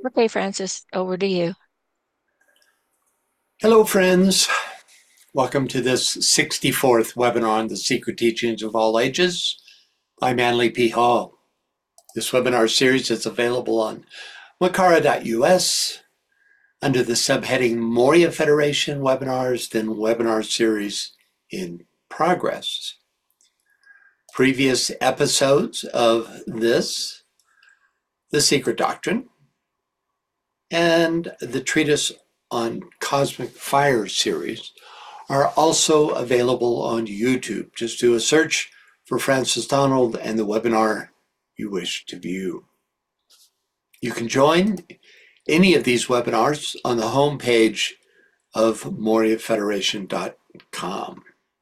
Okay, Francis, over to you. Hello, friends. Welcome to this 64th webinar on the secret teachings of all ages by Manly P. Hall. This webinar series is available on Makara.us under the subheading Moria Federation webinars, then webinar series in progress. Previous episodes of this, The Secret Doctrine, and the Treatise on Cosmic Fire series are also available on YouTube. Just do a search for Francis Donald and the webinar you wish to view. You can join any of these webinars on the homepage of moriafederation.com.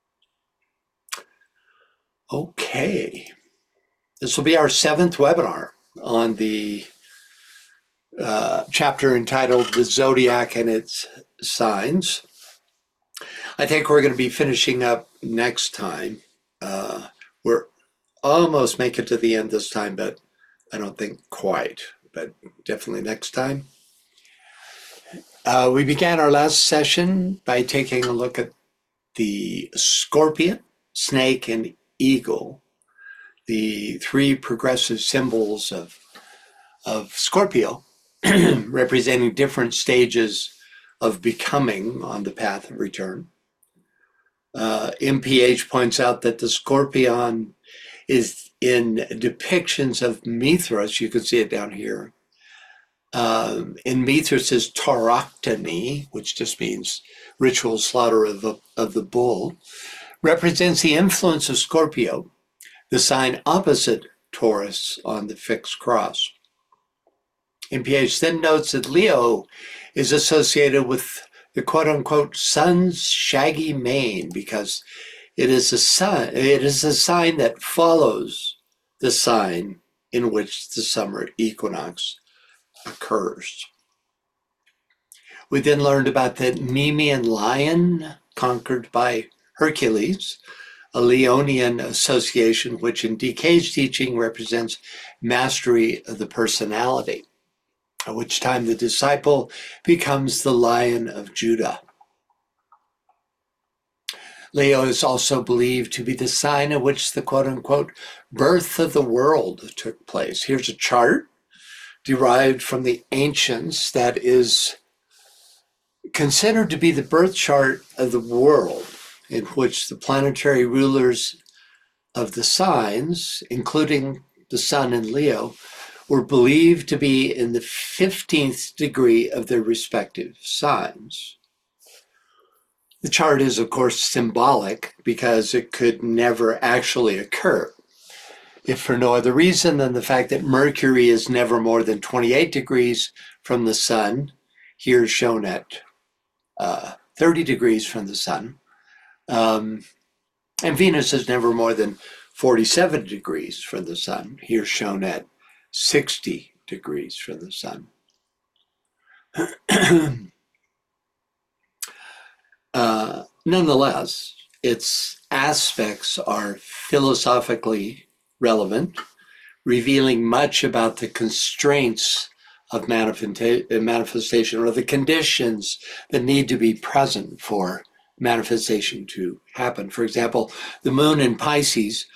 Okay, this will be our 7th webinar on the chapter entitled The Zodiac and Its Signs. I think we're going to be finishing up next time. We're almost make it to the end this time, but I don't think quite, but definitely next time. We began our last session by taking a look at the scorpion, snake, and eagle, the 3 progressive symbols of Scorpio, representing different stages of becoming on the path of return. MPH points out that the scorpion is in depictions of Mithras. You can see it down here. In Mithras' tauroctony, which just means ritual slaughter of the bull, represents the influence of Scorpio, the sign opposite Taurus on the fixed cross. MPH then notes that Leo is associated with the quote-unquote sun's shaggy mane because it is a sign that follows the sign in which the summer equinox occurs. We then learned about the Nemean lion conquered by Hercules, a Leonian association which in DK's teaching represents mastery of the personality, at which time the disciple becomes the Lion of Judah. Leo is also believed to be the sign in which the quote-unquote birth of the world took place. Here's a chart derived from the ancients that is considered to be the birth chart of the world, in which the planetary rulers of the signs, including the sun in Leo, were believed to be in the 15th degree of their respective signs. The chart is, of course, symbolic because it could never actually occur, if for no other reason than the fact that Mercury is never more than 28 degrees from the sun, here shown at 30 degrees from the sun, and Venus is never more than 47 degrees from the sun, here shown at 60 degrees from the sun. Nonetheless, its aspects are philosophically relevant, revealing much about the constraints of manifestation or the conditions that need to be present for manifestation to happen. For example, the moon in Pisces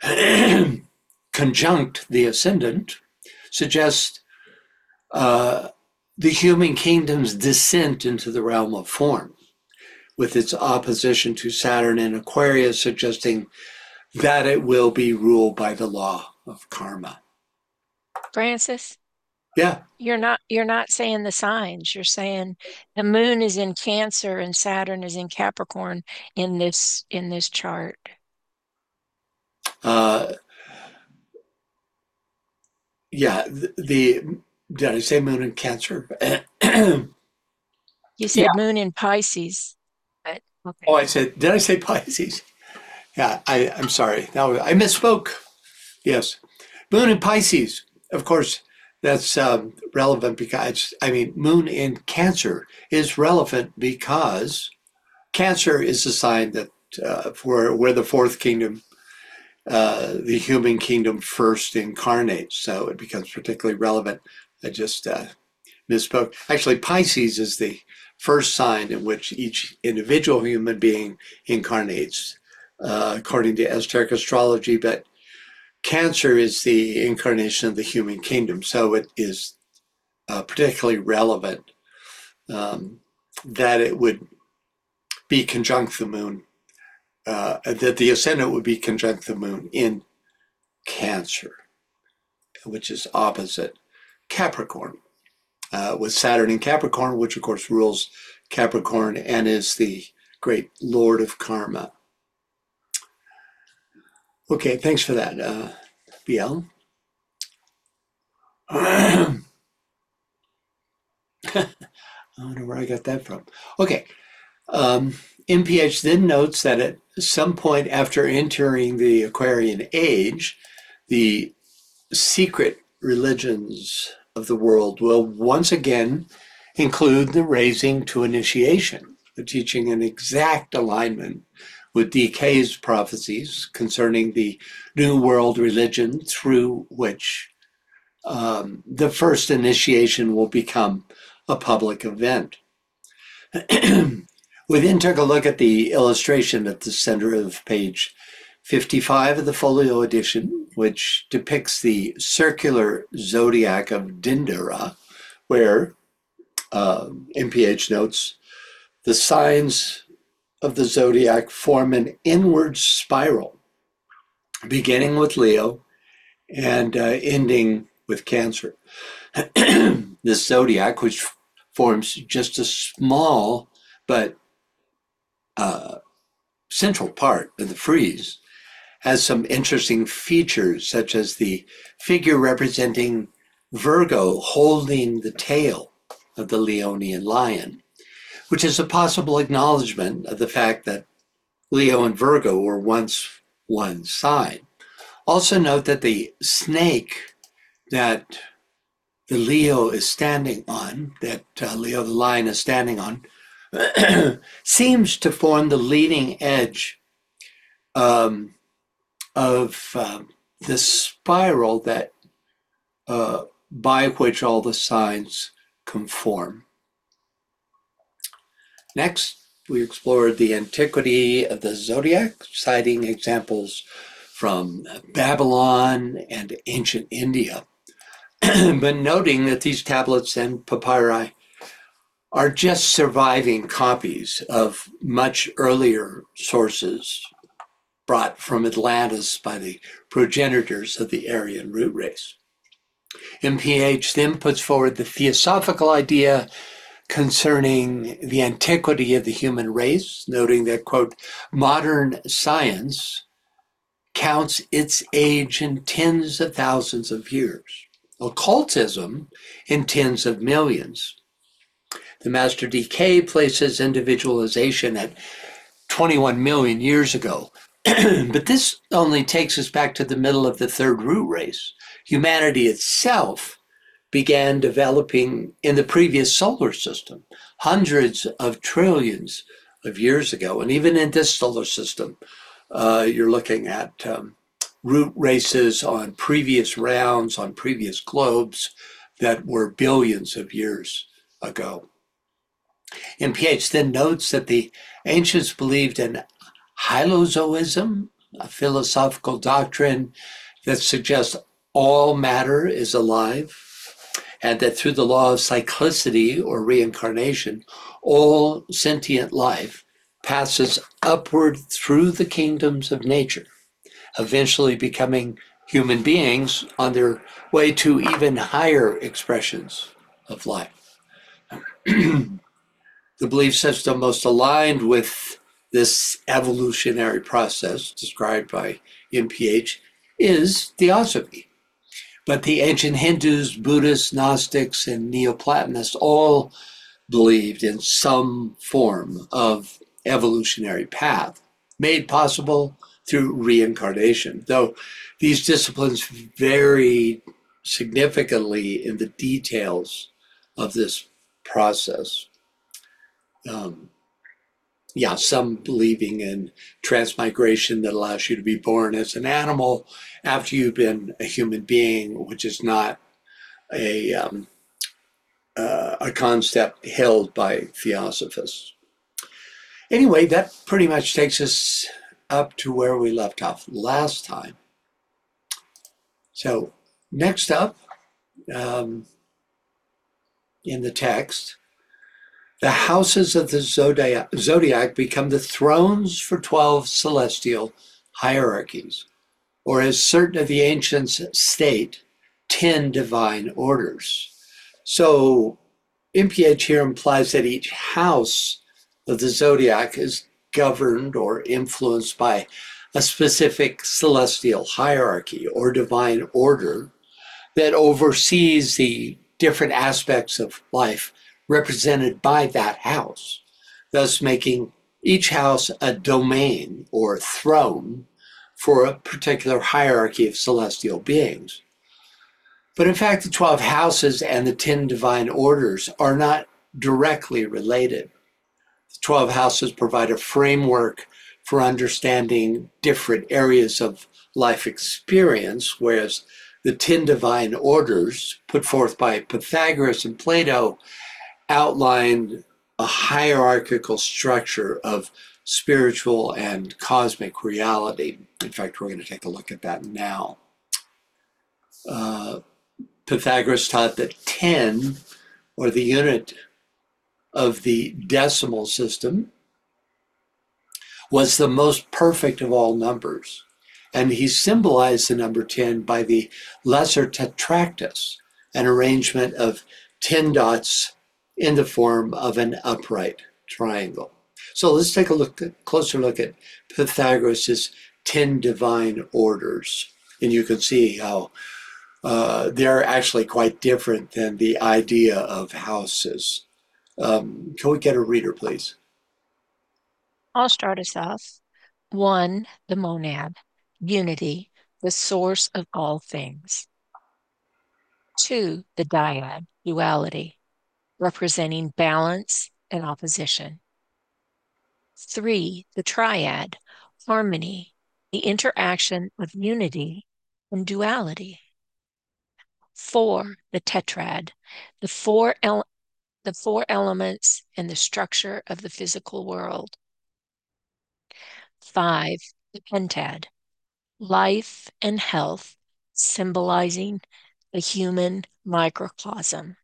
conjunct the ascendant suggests the human kingdom's descent into the realm of form, with its opposition to Saturn in Aquarius suggesting that it will be ruled by the law of karma. Francis, Yeah. you're not saying the signs. You're saying the moon is in Cancer and Saturn is in Capricorn in this chart. Uh, yeah. Did I say moon in Cancer? You Yeah. said moon in Pisces, but Oh, okay. did I say Pisces? Yeah, I'm sorry. I misspoke. Yes. Moon in Pisces. Of course, that's relevant because, moon in Cancer is relevant because Cancer is a sign that for where the fourth kingdom, the human kingdom first incarnates. So it becomes particularly relevant. I just misspoke. Actually, Pisces is the first sign in which each individual human being incarnates, according to esoteric astrology. But Cancer is the incarnation of the human kingdom, so it is particularly relevant that it would be conjunct the moon, that the ascendant would be conjunct the moon in Cancer, which is opposite Capricorn, with Saturn in Capricorn, which of course rules Capricorn and is the great lord of karma. Okay, thanks for that, BL. I wonder where I got that from. Okay. MPH then notes that at some point after entering the Aquarian age, the secret religions of the world will once again include the raising to initiation, the teaching in exact alignment with DK's prophecies concerning the New World religion through which the first initiation will become a public event. We then took a look at the illustration at the center of page 55 of the folio edition, which depicts the circular zodiac of Dindara, where MPH notes the signs of the zodiac form an inward spiral, beginning with Leo and ending with Cancer. This zodiac, which forms just a small but central part of the frieze, has some interesting features, such as the figure representing Virgo holding the tail of the Leonian lion, which is a possible acknowledgement of the fact that Leo and Virgo were once one sign. Also note that the snake that the Leo is standing on, that Leo the lion is standing on, seems to form the leading edge of the spiral that by which all the signs conform. Next, we explored the antiquity of the zodiac, citing examples from Babylon and ancient India, but noting that these tablets and papyri are just surviving copies of much earlier sources brought from Atlantis by the progenitors of the Aryan root race. MPH then puts forward the theosophical idea concerning the antiquity of the human race, noting that, quote, modern science counts its age in tens of thousands of years, occultism in tens of millions. The Master DK places individualization at 21 million years ago, but this only takes us back to the middle of the third root race. Humanity itself began developing in the previous solar system, hundreds of trillions of years ago. And even in this solar system, you're looking at root races on previous rounds, on previous globes that were billions of years ago. MPH then notes that the ancients believed in hylozoism, a philosophical doctrine that suggests all matter is alive, and that through the law of cyclicity or reincarnation, all sentient life passes upward through the kingdoms of nature, eventually becoming human beings on their way to even higher expressions of life. The belief system most aligned with this evolutionary process described by MPH is Theosophy. But the ancient Hindus, Buddhists, Gnostics, and Neoplatonists all believed in some form of evolutionary path made possible through reincarnation, though these disciplines vary significantly in the details of this process. Some believing in transmigration that allows you to be born as an animal after you've been a human being, which is not a a concept held by theosophists. Anyway, that pretty much takes us up to where we left off last time. So, next up um, in the text, the houses of the zodiac become the thrones for 12 celestial hierarchies, or as certain of the ancients state, 10 divine orders. So, MPH here implies that each house of the zodiac is governed or influenced by a specific celestial hierarchy or divine order that oversees the different aspects of life represented by that house, thus making each house a domain or throne for a particular hierarchy of celestial beings. But in fact, the 12 houses and the 10 divine orders are not directly related. The 12 houses provide a framework for understanding different areas of life experience, whereas the 10 divine orders put forth by Pythagoras and Plato outlined a hierarchical structure of spiritual and cosmic reality. In fact, we're going to take a look at that now. Pythagoras taught that 10, or the unit of the decimal system, was the most perfect of all numbers. And he symbolized the number 10 by the lesser tetractys, an arrangement of 10 dots in the form of an upright triangle. So let's take a closer look at Pythagoras' 10 divine orders. And you can see how they're actually quite different than the idea of houses. Can we get a reader, please? I'll start us off. One, the monad, unity, the source of all things. Two, the dyad, duality, representing balance and opposition. Three, the triad, harmony, the interaction of unity and duality. Four, the tetrad, the the four elements and the structure of the physical world. Five, the pentad, life and health, symbolizing the human microcosm.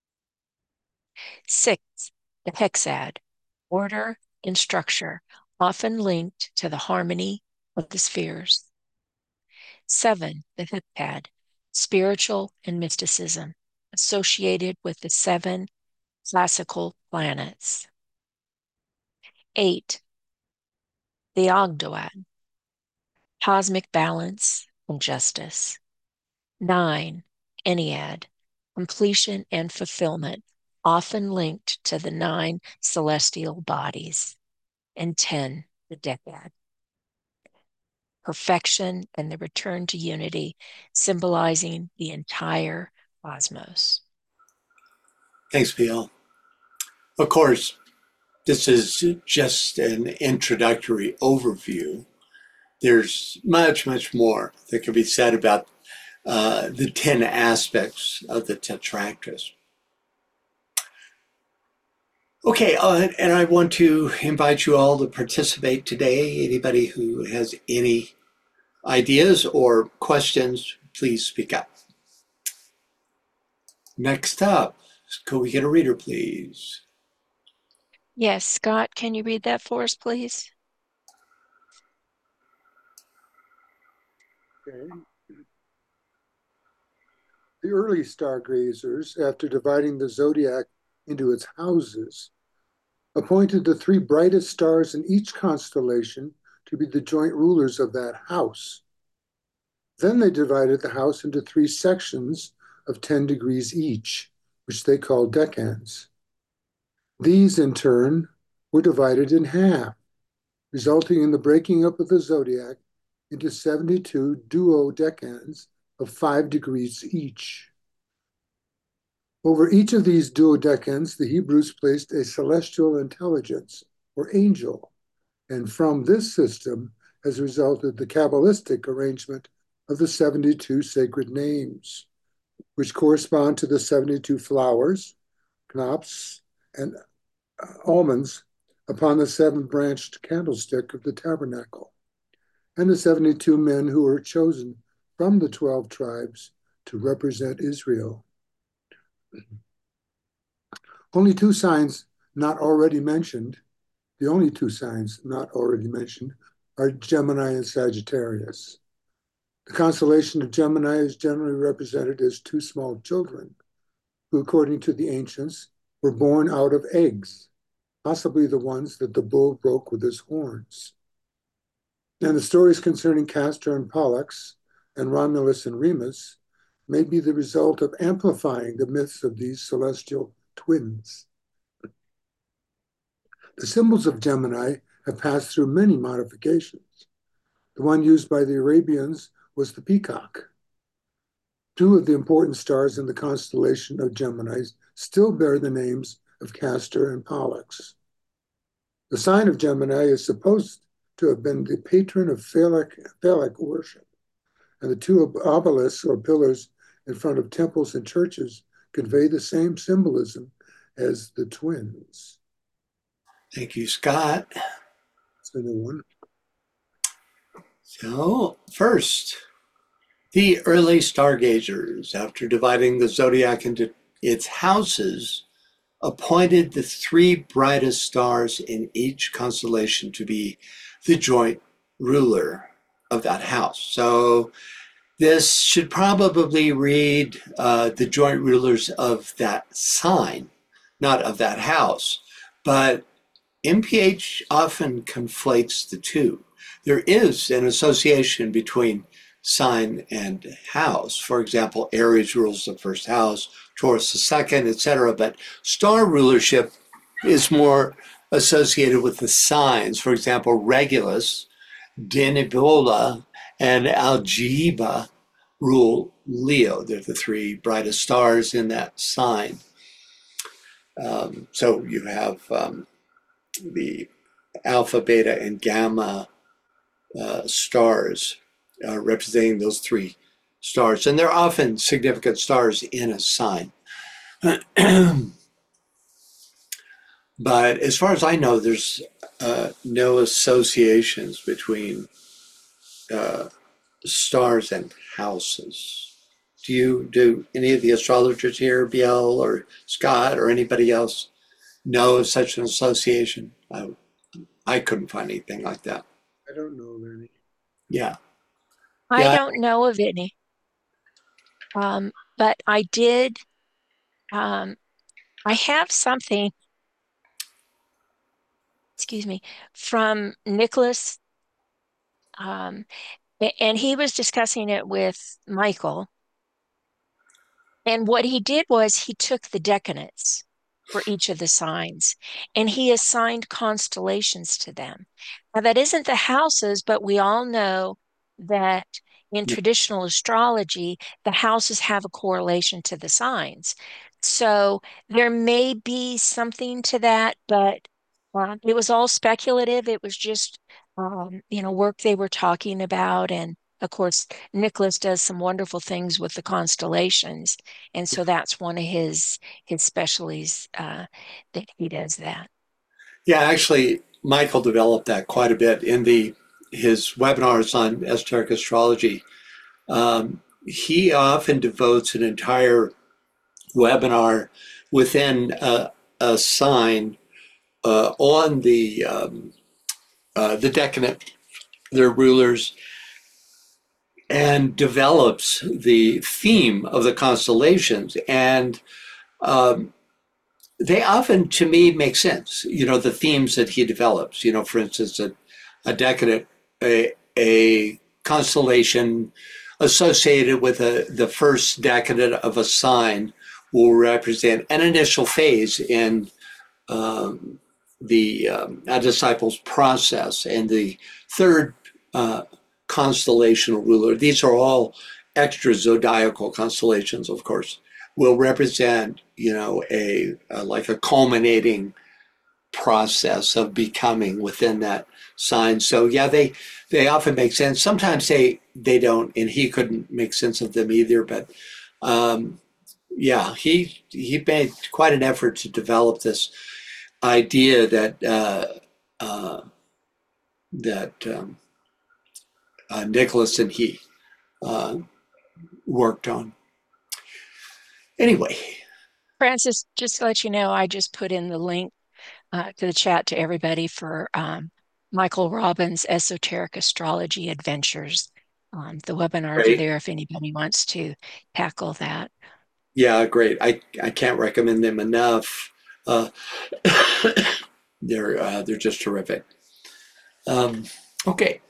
Six, the hexad, order and structure, often linked to the harmony of the spheres. Seven, the heptad, spiritual and mysticism, associated with the seven classical planets. Eight, the ogdoad, cosmic balance and justice. Nine, ennead, completion and fulfillment, often linked to the nine celestial bodies. And 10, the decad, perfection and the return to unity, symbolizing the entire cosmos. Thanks, PL. Of course, this is just an introductory overview. There's much, much more that can be said about the 10 aspects of the Tetractys. Okay, and I want to invite you all to participate today. Anybody who has any ideas or questions, please speak up. Next up, could we get a reader, please? Yes, Scott, can you read that for us, please? Okay. The early stargazers, after dividing the zodiac into its houses, appointed the three brightest stars in each constellation to be the joint rulers of that house. Then they divided the house into three sections of 10 degrees each, which they called decans. These, in turn, were divided in half, resulting in the breaking up of the zodiac into 72 duodecans of 5 degrees each. Over each of these duodecans, the Hebrews placed a celestial intelligence, or angel, and from this system has resulted the Kabbalistic arrangement of the 72 sacred names, which correspond to the 72 flowers knops, and almonds upon the seven-branched candlestick of the tabernacle, and the 72 men who were chosen from the 12 tribes to represent Israel. Only two signs not already mentioned, the only two signs not already mentioned, are Gemini and Sagittarius. The constellation of Gemini is generally represented as two small children, who, according to the ancients, were born out of eggs, possibly the ones that the bull broke with his horns. And the stories concerning Castor and Pollux and Romulus and Remus may be the result of amplifying the myths of these celestial twins. The symbols of Gemini have passed through many modifications. The one used by the Arabians was the peacock. Two of the important stars in the constellation of Gemini still bear the names of Castor and Pollux. The sign of Gemini is supposed to have been the patron of phallic worship, and the two obelisks or pillars in front of temples and churches convey the same symbolism as the twins. Thank you, Scott. That's a new one. So, first, the early stargazers, after dividing the zodiac into its houses, appointed the three brightest stars in each constellation to be the joint ruler of that house. So this should probably read the joint rulers of that sign, not of that house. But MPH often conflates the two. There is an association between sign and house. For example, Aries rules the first house, Taurus the second, etc. But star rulership is more associated with the signs. For example, Regulus, Denebola, and Algeba rule Leo. They're the three brightest stars in that sign. So you have the alpha, beta, and gamma stars representing those three stars. And they're often significant stars in a sign. But as far as I know, there's no associations between stars and houses. Do any of the astrologers here, Biel or Scott or anybody else, know of such an association? I couldn't find anything like that. I don't know of any. Yeah. I don't know of any. But I did, I have something, excuse me, from Nicholas, and he was discussing it with Michael. And what he did was he took the decanates for each of the signs and he assigned constellations to them. Now, that isn't the houses, but we all know that in traditional astrology, the houses have a correlation to the signs. So there may be something to that, but it was all speculative. It was just, work they were talking about. And of course, Nicholas does some wonderful things with the constellations. And so that's one of his specialties that he does that. Yeah, actually, Michael developed that quite a bit in his webinars on esoteric astrology. He often devotes an entire webinar within a sign on the decadent, their rulers, and develops the theme of the constellations. And they often, to me, make sense. The themes that he develops. For instance, a decadent, a constellation associated with the first decadent of a sign will represent an initial phase in a disciple's process, and the third constellational ruler. These are all extra zodiacal constellations, of course, will represent, like a culminating process of becoming within that sign. So yeah, they often make sense. Sometimes they don't, and he couldn't make sense of them either. But Yeah, he made quite an effort to develop this idea that that Nicholas and he uh, worked on. Anyway, Francis, just to let you know, I just put in the link to the chat to everybody for Michael Robbins' Esoteric Astrology Adventures. The webinars are great. there if anybody wants to tackle that. Yeah, great. I can't recommend them enough. Uh, they're just terrific. Okay,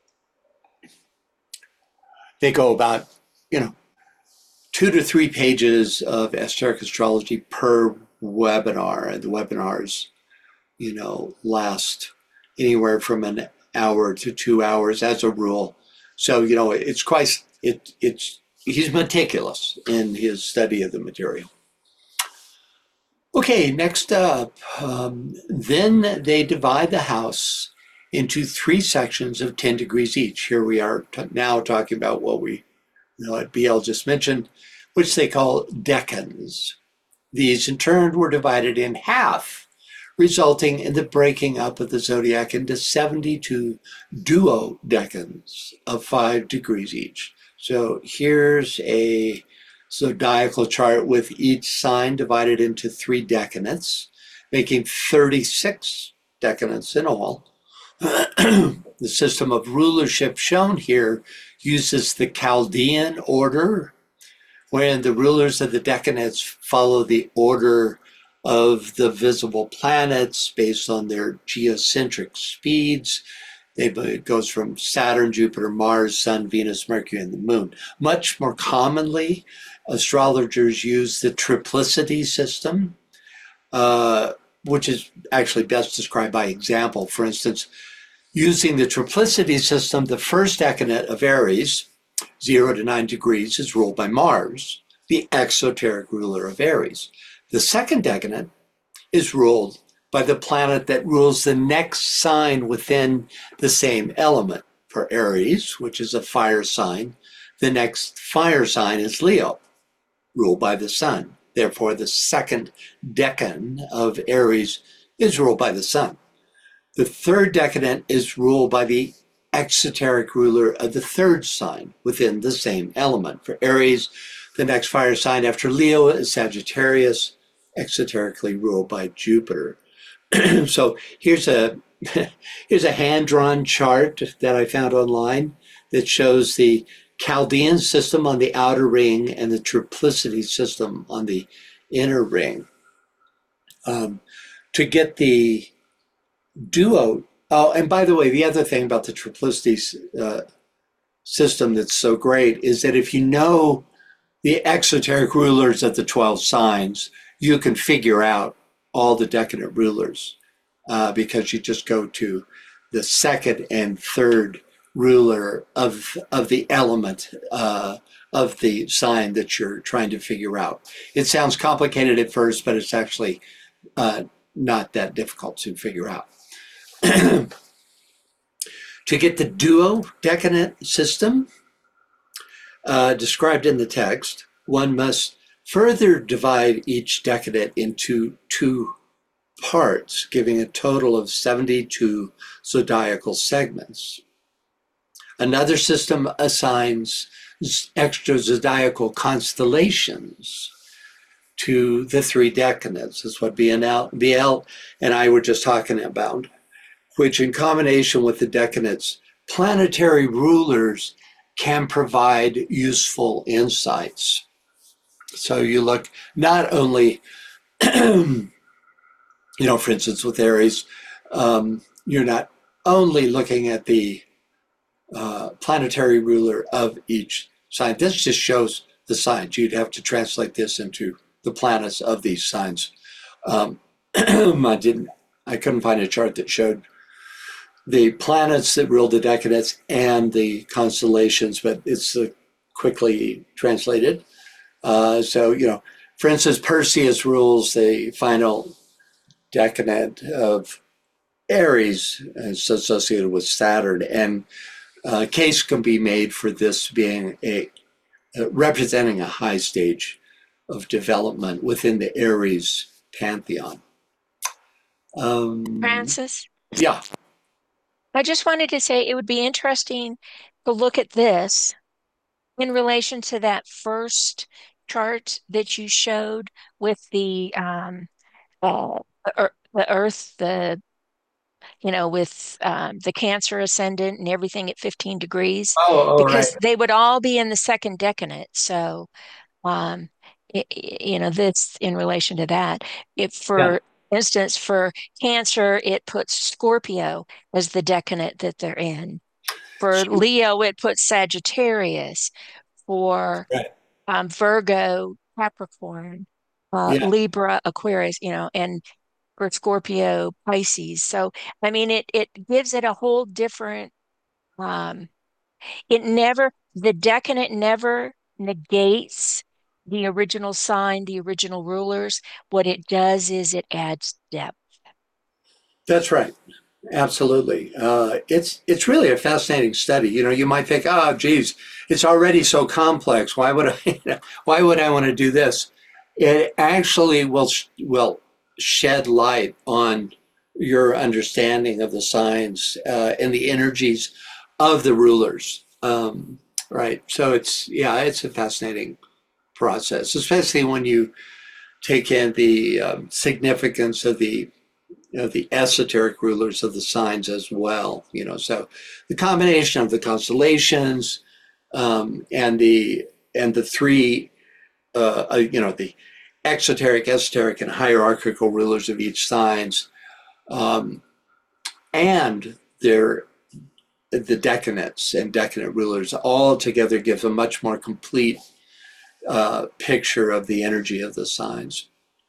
they go about 2 to 3 pages of esoteric astrology per webinar, and the webinars last anywhere from an hour to 2 hours as a rule. So it's quite it's he's meticulous in his study of the material. Okay, next up, then they divide the house into 3 sections of 10 degrees each. Here we are now talking about what we at BL just mentioned, which they call decans. These in turn were divided in half, resulting in the breaking up of the zodiac into 72 duodecans of 5 degrees each. So here's a zodiacal chart with each sign divided into 3 decanates, making 36 decanates in all. The system of rulership shown here uses the Chaldean order, wherein the rulers of the decanates follow the order of the visible planets based on their geocentric speeds. It goes from Saturn, Jupiter, Mars, Sun, Venus, Mercury, and the Moon. Much more commonly, astrologers use the triplicity system, which is actually best described by example. For instance, using the triplicity system, the first decanate of Aries, 0 to 9 degrees, is ruled by Mars, the exoteric ruler of Aries. The second decanate is ruled by the planet that rules the next sign within the same element. For Aries, which is a fire sign, the next fire sign is Leo, ruled by the sun. Therefore, the second decan of Aries is ruled by the sun. The third decadent is ruled by the exoteric ruler of the third sign within the same element. For Aries, the next fire sign after Leo is Sagittarius, exoterically ruled by Jupiter. So here's a hand-drawn chart that I found online that shows the Chaldean system on the outer ring and the triplicity system on the inner ring. To get the duo. Oh, and by the way, the other thing about the triplicity system that's so great is that if you know the exoteric rulers of the 12 signs, you can figure out all the decadent rulers because you just go to the second and third ruler of the element of the sign that you're trying to figure out. It sounds complicated at first, but it's actually not that difficult to figure out. To get the duodecadent system described in the text, one must further divide each decadent into 2 parts, giving a total of 72 zodiacal segments. Another system assigns extra zodiacal constellations to the 3 decadents. That's what BL and I were just talking about, which in combination with the decadents, planetary rulers can provide useful insights. So you look not only, for instance, with Aries, you're not only looking at the planetary ruler of each sign. This just shows the signs. You'd have to translate this into the planets of these signs. I couldn't find a chart that showed the planets that rule the decadents and the constellations, but it's quickly translated. For instance, Perseus rules the final decadent of Aries, it's associated with Saturn, and a case can be made for this being representing a high stage of development within the Aries pantheon. Francis, Yeah. I just wanted to say it would be interesting to look at this in relation to that first chart that you showed with uh, the Earth, with the Cancer ascendant and everything at 15 degrees, Oh, right. because they would all be in the second decanate. So, um, this in relation to that, if Yeah. for instance, for Cancer, it puts Scorpio as the decanate that they're in. For So, Leo, it puts Sagittarius. For right. Virgo, Capricorn, Yeah. Libra, Aquarius, and for Scorpio, Pisces. So, I mean, it gives it a whole different, um, the decadent never negates the original sign, the original rulers. What it does is it adds depth. That's right. Absolutely. It's really a fascinating study. You might think, oh, geez, it's already so complex. Why would I, why would I want to do this? It actually will shed light on your understanding of the signs and the energies of the rulers. Right. So it's a fascinating process, especially when you take in the significance of the esoteric rulers of the signs as well. So the combination of the constellations and the three, the exoteric, esoteric, and hierarchical rulers of each signs, um, and the decanates and decadent rulers all together give a much more complete picture of the energy of the signs.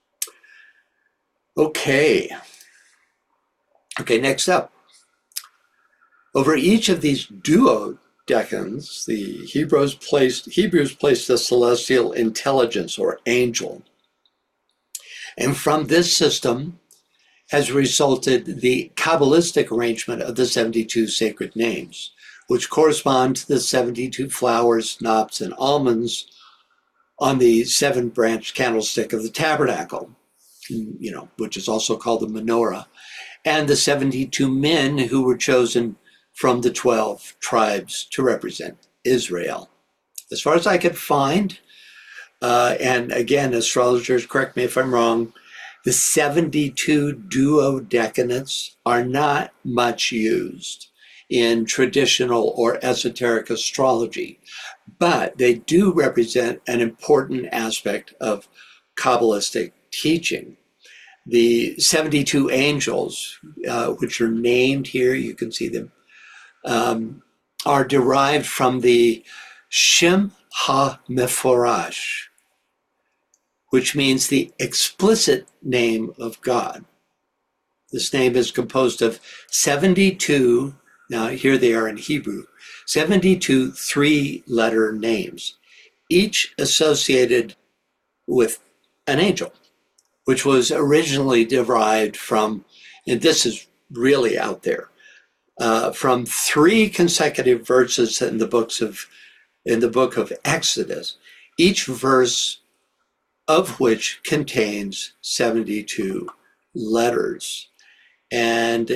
Okay. Okay, next up. Over each of these duodecans, the Hebrews placed a celestial intelligence or angel. And from this system has resulted the Kabbalistic arrangement of the 72 sacred names, which correspond to the 72 flowers, knops, and almonds on the 7-branched candlestick of the tabernacle, which is also called the menorah, and the 72 men who were chosen from the 12 tribes to represent Israel. As far as I could find, and again, astrologers, correct me if I'm wrong, the 72 duodecanates are not much used in traditional or esoteric astrology, but they do represent an important aspect of Kabbalistic teaching. The 72 angels, which are named here, you can see them, are derived from the Shem HaMeforash, which means the explicit name of God. This name is composed of 72, now here they are in Hebrew, 72 3-letter names, each associated with an angel, which was originally derived from, and this is really out there, from 3 consecutive verses in the book of Exodus, each verse of which contains 72 letters. And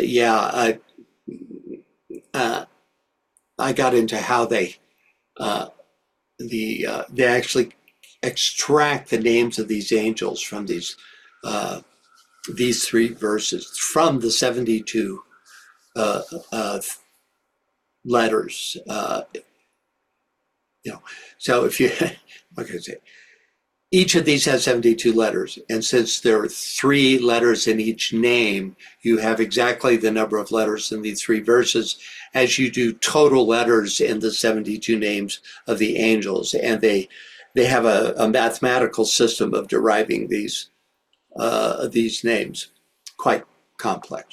I got into how they actually extract the names of these angels from these 3 verses from the 72 letters. So if you, what can I say? Each of these has 72 letters. And since there are 3 letters in each name, you have exactly the number of letters in these 3 verses as you do total letters in the 72 names of the angels. And they have a mathematical system of deriving these names. Quite complex.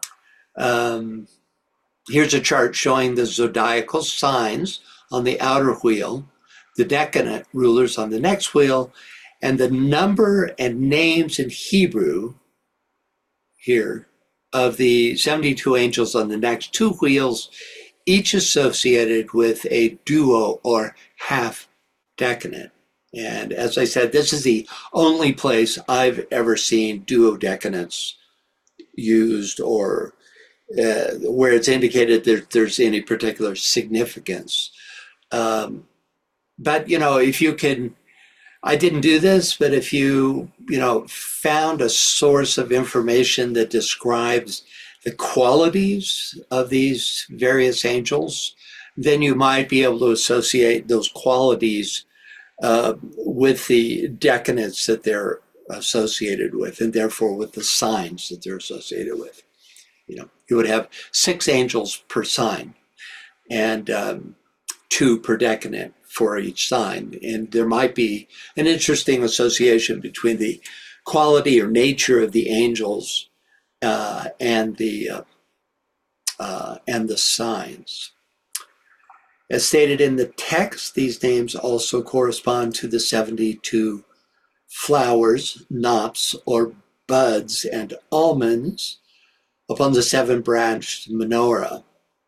Here's a chart showing the zodiacal signs on the outer wheel, the decanate rulers on the next wheel, and the number and names in Hebrew here of the 72 angels on the next 2 wheels, each associated with a duo or half decanate. And as I said, this is the only place I've ever seen duodecanots used, or where it's indicated that there's any particular significance. Um, but, if you can, I didn't do this, but if you found a source of information that describes the qualities of these various angels, then you might be able to associate those qualities with the decanates that they're associated with, and therefore with the signs that they're associated with. You would have 6 angels per sign, and 2 per decanate for each sign. And there might be an interesting association between the quality or nature of the angels and the signs. As stated in the text, these names also correspond to the 72 flowers, knops, or buds and almonds upon the 7-branched menorah.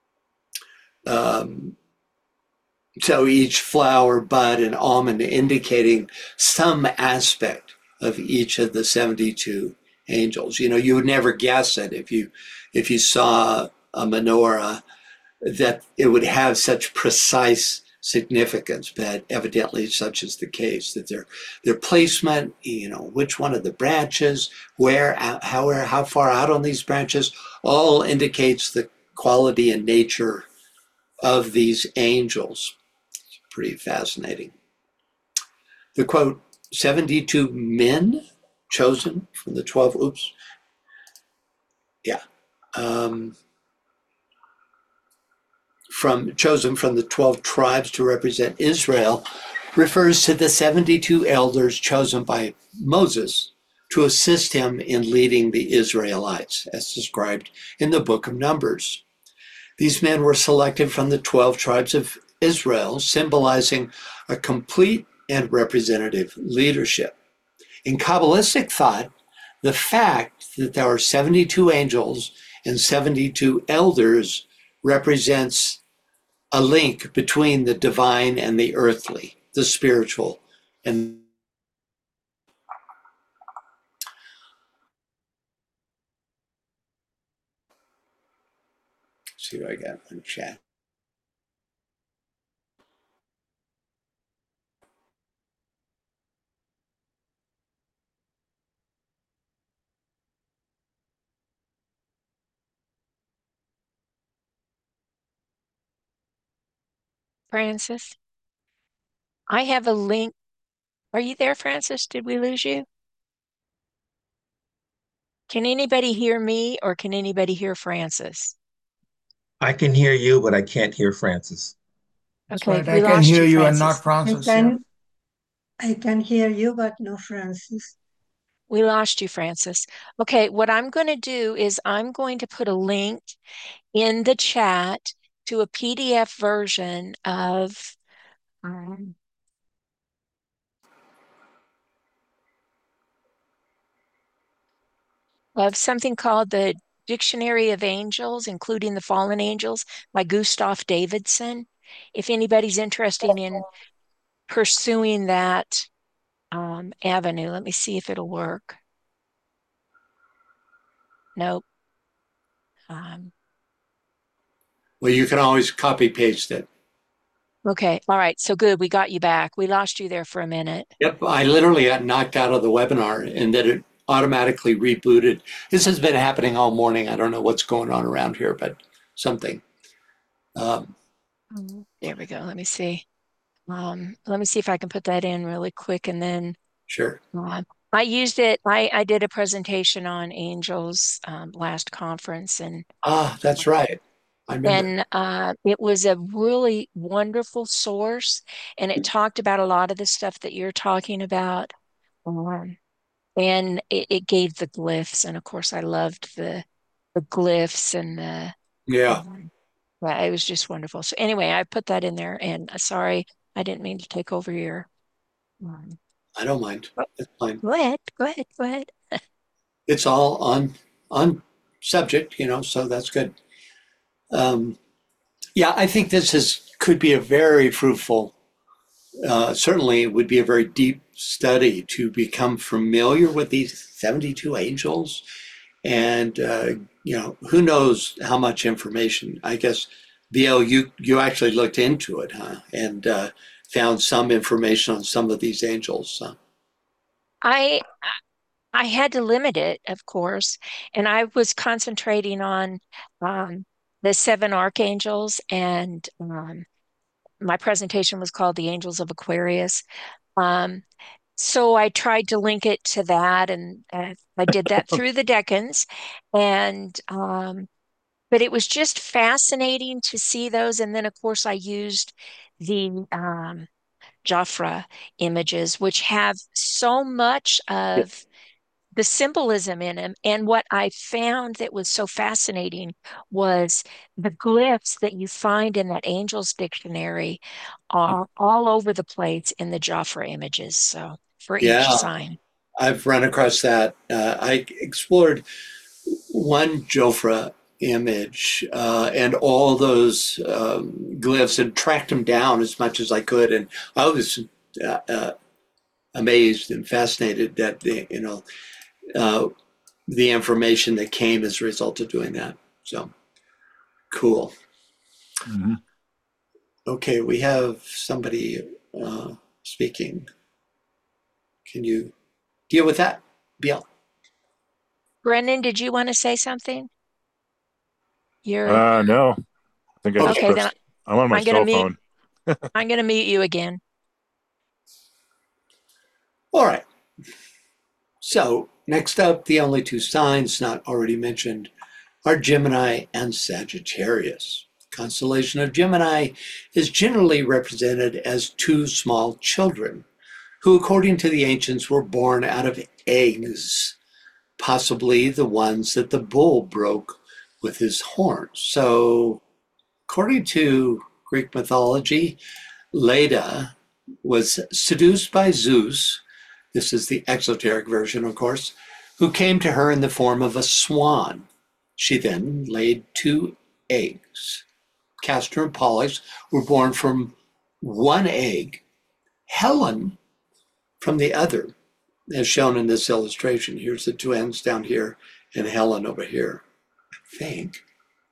So each flower, bud, and almond indicating some aspect of each of the 72 angels. You would never guess it if you saw a menorah that it would have such precise significance, but evidently such is the case, that their placement, which one of the branches, where, how far out on these branches, all indicates the quality and nature of these angels. It's pretty fascinating. The quote, 72 men chosen from the 12, chosen from the 12 tribes to represent Israel, refers to the 72 elders chosen by Moses to assist him in leading the Israelites, as described in the book of Numbers. These men were selected from the 12 tribes of Israel, symbolizing a complete and representative leadership. In Kabbalistic thought, the fact that there are 72 angels and 72 elders represents a link between the divine and the earthly, the spiritual. And see what I got in chat. Francis, I have a link. Are you there, Francis? Did we lose you? Can anybody hear me or can anybody hear Francis? I can hear you, but I can't hear Francis. That's Okay, right. we I can lost hear you, you and not Francis. Francis. Yeah. I can hear you, but no Francis. We lost you, Francis. Okay, what I'm going to do is I'm going to put a link in the chat to a PDF version of something called the Dictionary of Angels, including the Fallen Angels by Gustav Davidson. If anybody's interested in pursuing that avenue, let me see if it'll work. Nope. Well, you can always copy paste it. Okay, all right, so good, we got you back. We lost you there for a minute. Yep, I literally got knocked out of the webinar and then it automatically rebooted. This has been happening all morning. I don't know what's going on around here, but something. There we go. Let me see. Let me see if I can put that in really quick and then Sure. I used it. I did a presentation on angels last conference and That's right. I remember. and it was a really wonderful source and it talked about a lot of the stuff that you're talking about. And it gave the glyphs, and of course I loved the glyphs and the Yeah, it was just wonderful. So anyway, I put that in there, and sorry, I didn't mean to take over your. I don't mind. It's fine. Go ahead, go ahead, go ahead. It's all on subject, so that's good. Yeah, I think this could be a very fruitful certainly it would be a very deep study to become familiar with these 72 angels. And, who knows how much information. I guess, BL, you actually looked into it, huh? And found some information on some of these angels. Huh? I I had to limit it, of course, and I was concentrating on um, the seven archangels, and my presentation was called "The Angels of Aquarius." Um, so I tried to link it to that, and I did that through the decans, and but it was just fascinating to see those. And then, of course, I used the Jafra images, which have so much of the symbolism in them. And what I found that was so fascinating was the glyphs that you find in that Angel's Dictionary are all over the place in the Jafra images. So for each Yeah, sign. I've run across that. I explored one Jofra image and all those glyphs and tracked them down as much as I could. And I was uh, uh, amazed and fascinated that uh, the information that came as a result of doing that. So cool. Mhm. Okay, we have somebody speaking. Can you deal with that, Bill? Brendan, did you want to say something? You're No, I think I just Okay. okay, then pressed. I'm on my I'm gonna cell mute phone. I'm gonna mute you again. All right. So next up, the only two signs not already mentioned are Gemini and Sagittarius. The constellation of Gemini is generally represented as two small children who, according to the ancients, were born out of eggs, possibly the ones that the bull broke with his horns. So, according to Greek mythology, Leda was seduced by Zeus. This is the exoteric version, of course, who came to her in the form of a swan. She then laid two eggs. Castor and Pollux were born from one egg, Helen from the other, as shown in this illustration. Here's the twins down here and Helen over here, I think.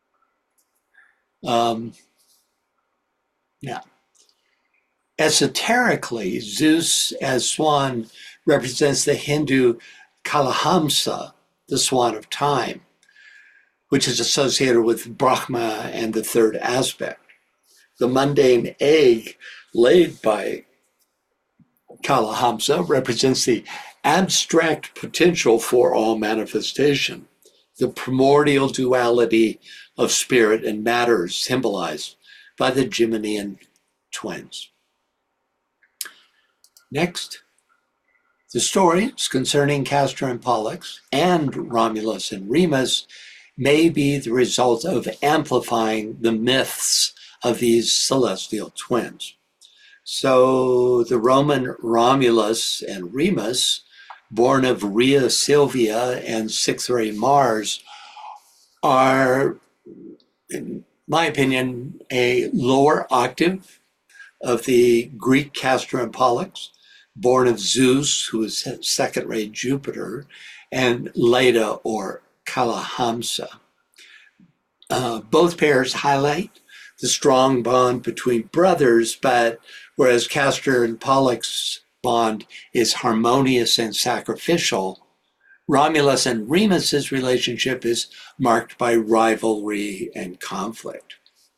Now, esoterically, Zeus as swan represents the Hindu Kalahamsa, the swan of time, which is associated with Brahma and the third aspect. The mundane egg laid by Kalahamsa represents the abstract potential for all manifestation, the primordial duality of spirit and matter symbolized by the Geminian twins. Next, the stories concerning Castor and Pollux and Romulus and Remus may be the result of amplifying the myths of these celestial twins. So the Roman Romulus and Remus, born of Rhea Silvia and Cytherae Mars, are, in my opinion, a lower octave of the Greek Castor and Pollux, born of Zeus, who is second-rate Jupiter, and Leda or Kalahamsa. Both pairs highlight the strong bond between brothers, but whereas Castor and Pollux bond is harmonious and sacrificial, Romulus and Remus's relationship is marked by rivalry and conflict.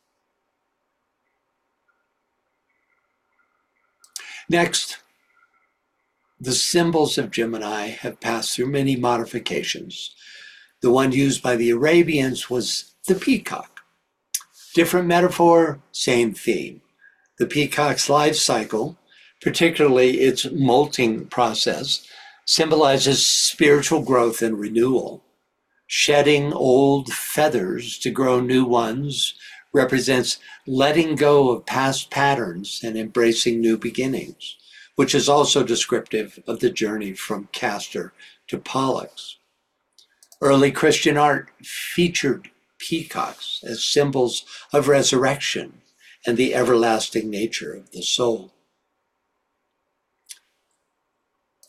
Next, the symbols of Gemini have passed through many modifications. The one used by the Arabians was the peacock. Different metaphor, same theme. The peacock's life cycle, particularly its molting process, symbolizes spiritual growth and renewal. Shedding old feathers to grow new ones represents letting go of past patterns and embracing new beginnings, which is also descriptive of the journey from Castor to Pollux. Early Christian art featured peacocks as symbols of resurrection and the everlasting nature of the soul.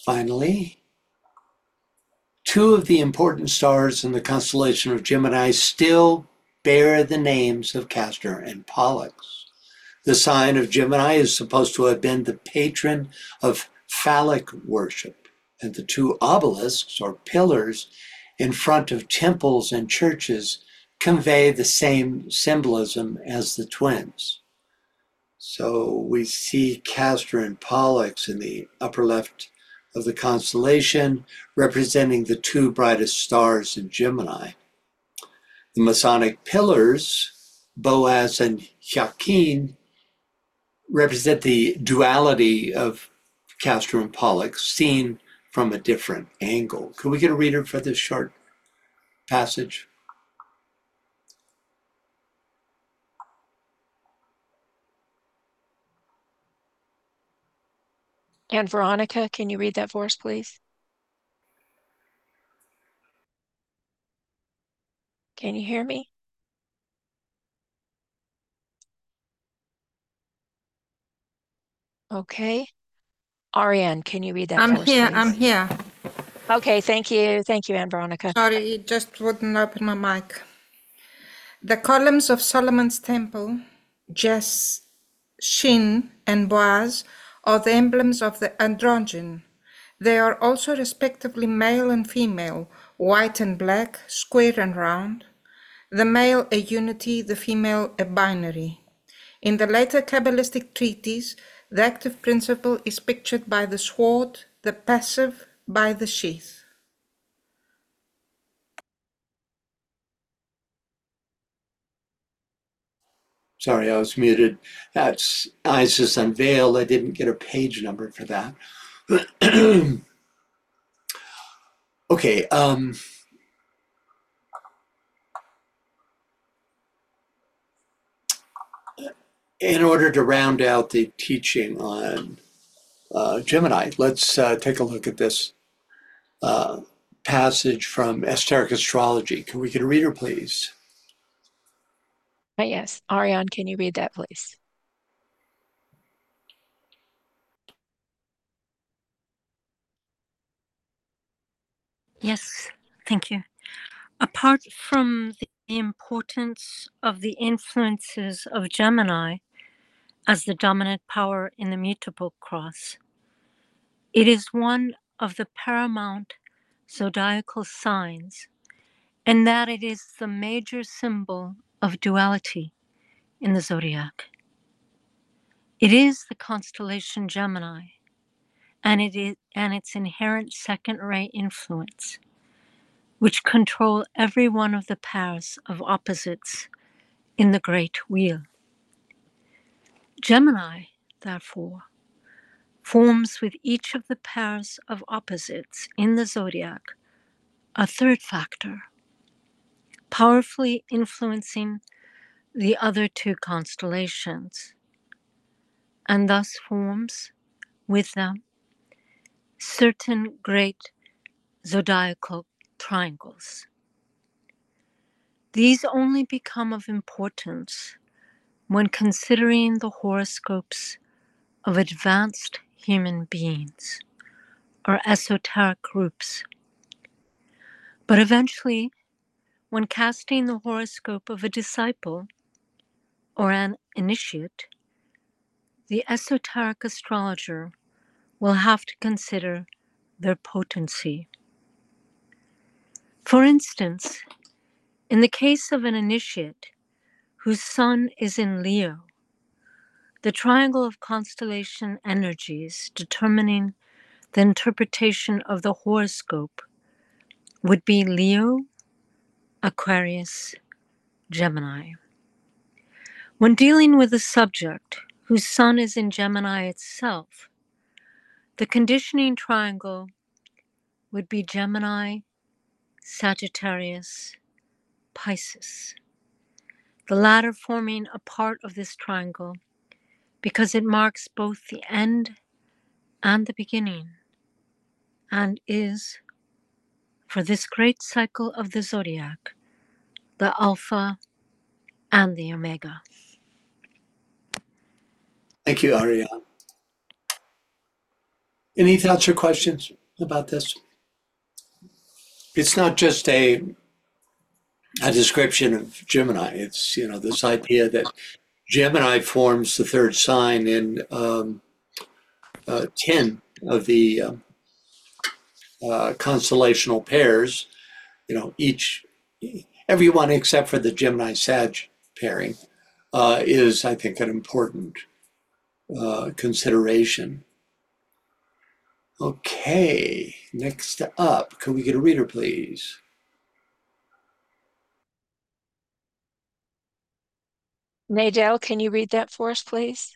Finally, two of the important stars in the constellation of Gemini still bear the names of Castor and Pollux. The sign of Gemini is supposed to have been the patron of phallic worship, and the two obelisks or pillars in front of temples and churches convey the same symbolism as the twins. So we see Castor and Pollux in the upper left of the constellation, representing the two brightest stars in Gemini. The Masonic pillars, Boaz and Jachin, represent the duality of Castor and Pollux seen from a different angle. Could we get a reader for this short passage? And Veronica, can you read that for us, please? Can you hear me? Okay. Ariane, can you read that for us, please? I'm here. Okay, thank you. Thank you, Anne Veronica. Sorry, it just wouldn't open my mic. The columns of Solomon's temple, Jess, Shin, and Boaz, are the emblems of the androgyne. They are also respectively male and female, white and black, square and round. The male a unity, the female a binary. In the later Kabbalistic treatise, the active principle is pictured by the sword, the passive by the sheath. Sorry, I was muted. That's Isis Unveiled. I didn't get a page number for that. Okay. In order to round out the teaching on Gemini, let's take a look at this passage from Esoteric Astrology. Can we get a reader, please? Yes. Ariane, can you read that, please? Yes, thank you. Apart from the importance of the influences of Gemini as the dominant power in the mutable cross, it is one of the paramount zodiacal signs, in that it is the major symbol of duality in the zodiac. It is the constellation Gemini, and its inherent second-ray influence, which control every one of the pairs of opposites in the great wheel. Gemini, therefore, forms with each of the pairs of opposites in the zodiac a third factor, powerfully influencing the other two constellations, and thus forms with them certain great zodiacal triangles. These only become of importance when considering the horoscopes of advanced human beings or esoteric groups. But eventually, when casting the horoscope of a disciple or an initiate, the esoteric astrologer will have to consider their potency. For instance, in the case of an initiate whose sun is in Leo, the triangle of constellation energies determining the interpretation of the horoscope would be Leo, Aquarius, Gemini. When dealing with a subject whose sun is in Gemini itself, the conditioning triangle would be Gemini, Sagittarius, Pisces, the latter forming a part of this triangle because it marks both the end and the beginning, and is, for this great cycle of the zodiac, the Alpha and the Omega. Thank you, Ariane. Any thoughts or questions about this? It's not just a description of Gemini. It's, this idea that Gemini forms the third sign in 10 of the constellational pairs. Everyone except for the Gemini Sag pairing is, I think, an important consideration. Okay, next up, can we get a reader, please? Nadel, can you read that for us, please?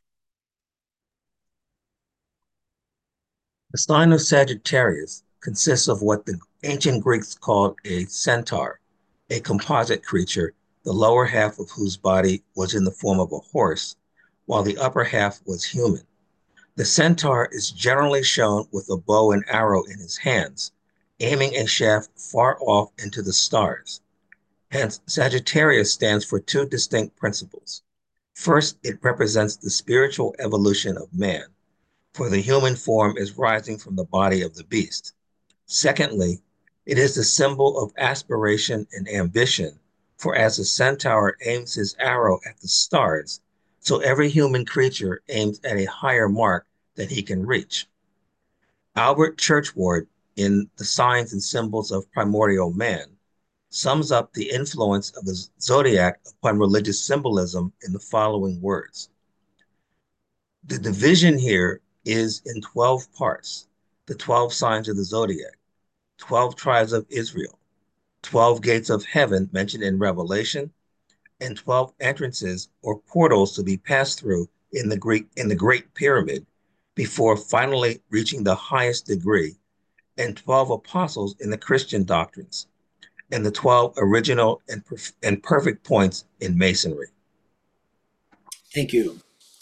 The sign of Sagittarius consists of what the ancient Greeks called a centaur, a composite creature, the lower half of whose body was in the form of a horse, while the upper half was human. The centaur is generally shown with a bow and arrow in his hands, aiming a shaft far off into the stars. Hence, Sagittarius stands for two distinct principles. First, it represents the spiritual evolution of man, for the human form is rising from the body of the beast. Secondly, it is the symbol of aspiration and ambition, for as the centaur aims his arrow at the stars, so every human creature aims at a higher mark than he can reach. Albert Churchward, in The Signs and Symbols of Primordial Man, sums up the influence of the zodiac upon religious symbolism in the following words. The division here is in 12 parts, the 12 signs of the zodiac, 12 tribes of Israel, 12 gates of heaven mentioned in Revelation, and 12 entrances or portals to be passed through in the Great Pyramid before finally reaching the highest degree, and 12 apostles in the Christian doctrines, and the 12 original and perfect points in Masonry. Thank you.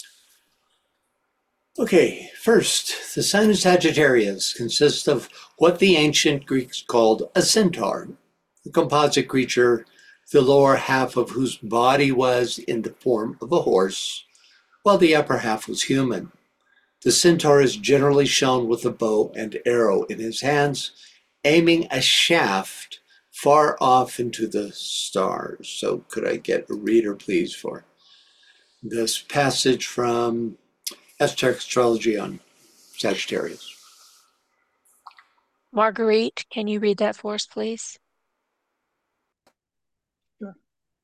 Okay, first, the sign of Sagittarius consists of what the ancient Greeks called a centaur, a composite creature, the lower half of whose body was in the form of a horse, while the upper half was human. The centaur is generally shown with a bow and arrow in his hands, aiming a shaft far off into the stars. So could I get a reader, please, for this passage from Esoteric Astrology on Sagittarius? Marguerite, can you read that for us, please? Sure.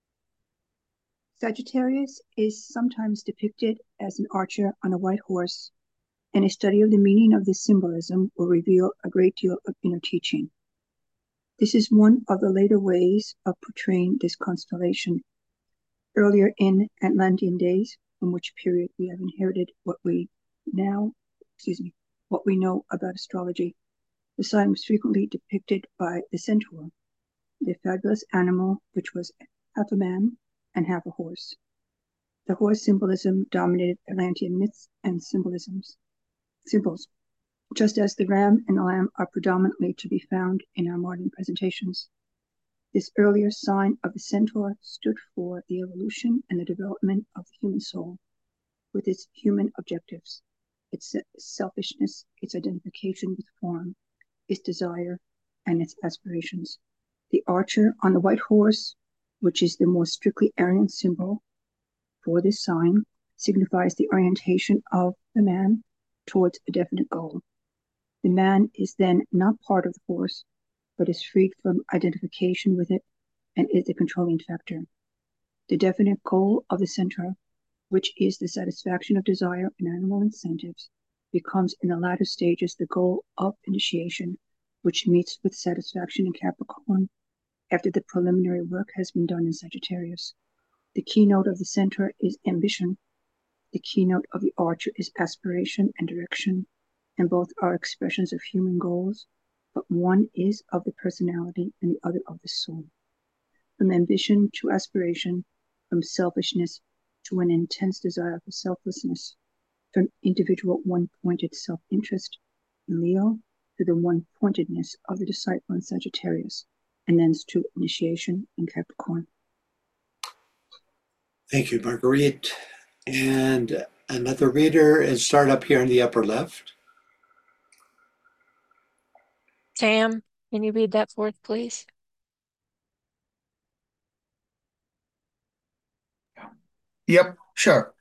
Sagittarius is sometimes depicted as an archer on a white horse, and a study of the meaning of this symbolism will reveal a great deal of inner teaching. This is one of the later ways of portraying this constellation. Earlier in Atlantean days, from which period we have inherited what we know about astrology, the sign was frequently depicted by the centaur, the fabulous animal which was half a man and half a horse. The horse symbolism dominated Atlantean myths and symbols, just as the ram and the lamb are predominantly to be found in our modern presentations. This earlier sign of the centaur stood for the evolution and the development of the human soul, with its human objectives, its selfishness, its identification with form, its desire, and its aspirations. The archer on the white horse, which is the more strictly Aryan symbol for this sign, signifies the orientation of the man towards a definite goal. The man is then not part of the horse, but is freed from identification with it and is the controlling factor. The definite goal of the centaur, which is the satisfaction of desire and animal incentives, becomes in the latter stages the goal of initiation, which meets with satisfaction in Capricorn after the preliminary work has been done in Sagittarius. The keynote of the centaur is ambition. The keynote of the archer is aspiration and direction, and both are expressions of human goals, but one is of the personality and the other of the soul. From ambition to aspiration, from selfishness to an intense desire for selflessness, from individual one-pointed self-interest in Leo to the one-pointedness of the disciple in Sagittarius, and thence to initiation in Capricorn. Thank you, Marguerite. And another reader, and start up here in the upper left. Sam, can you read that forth, please? Yep, sure.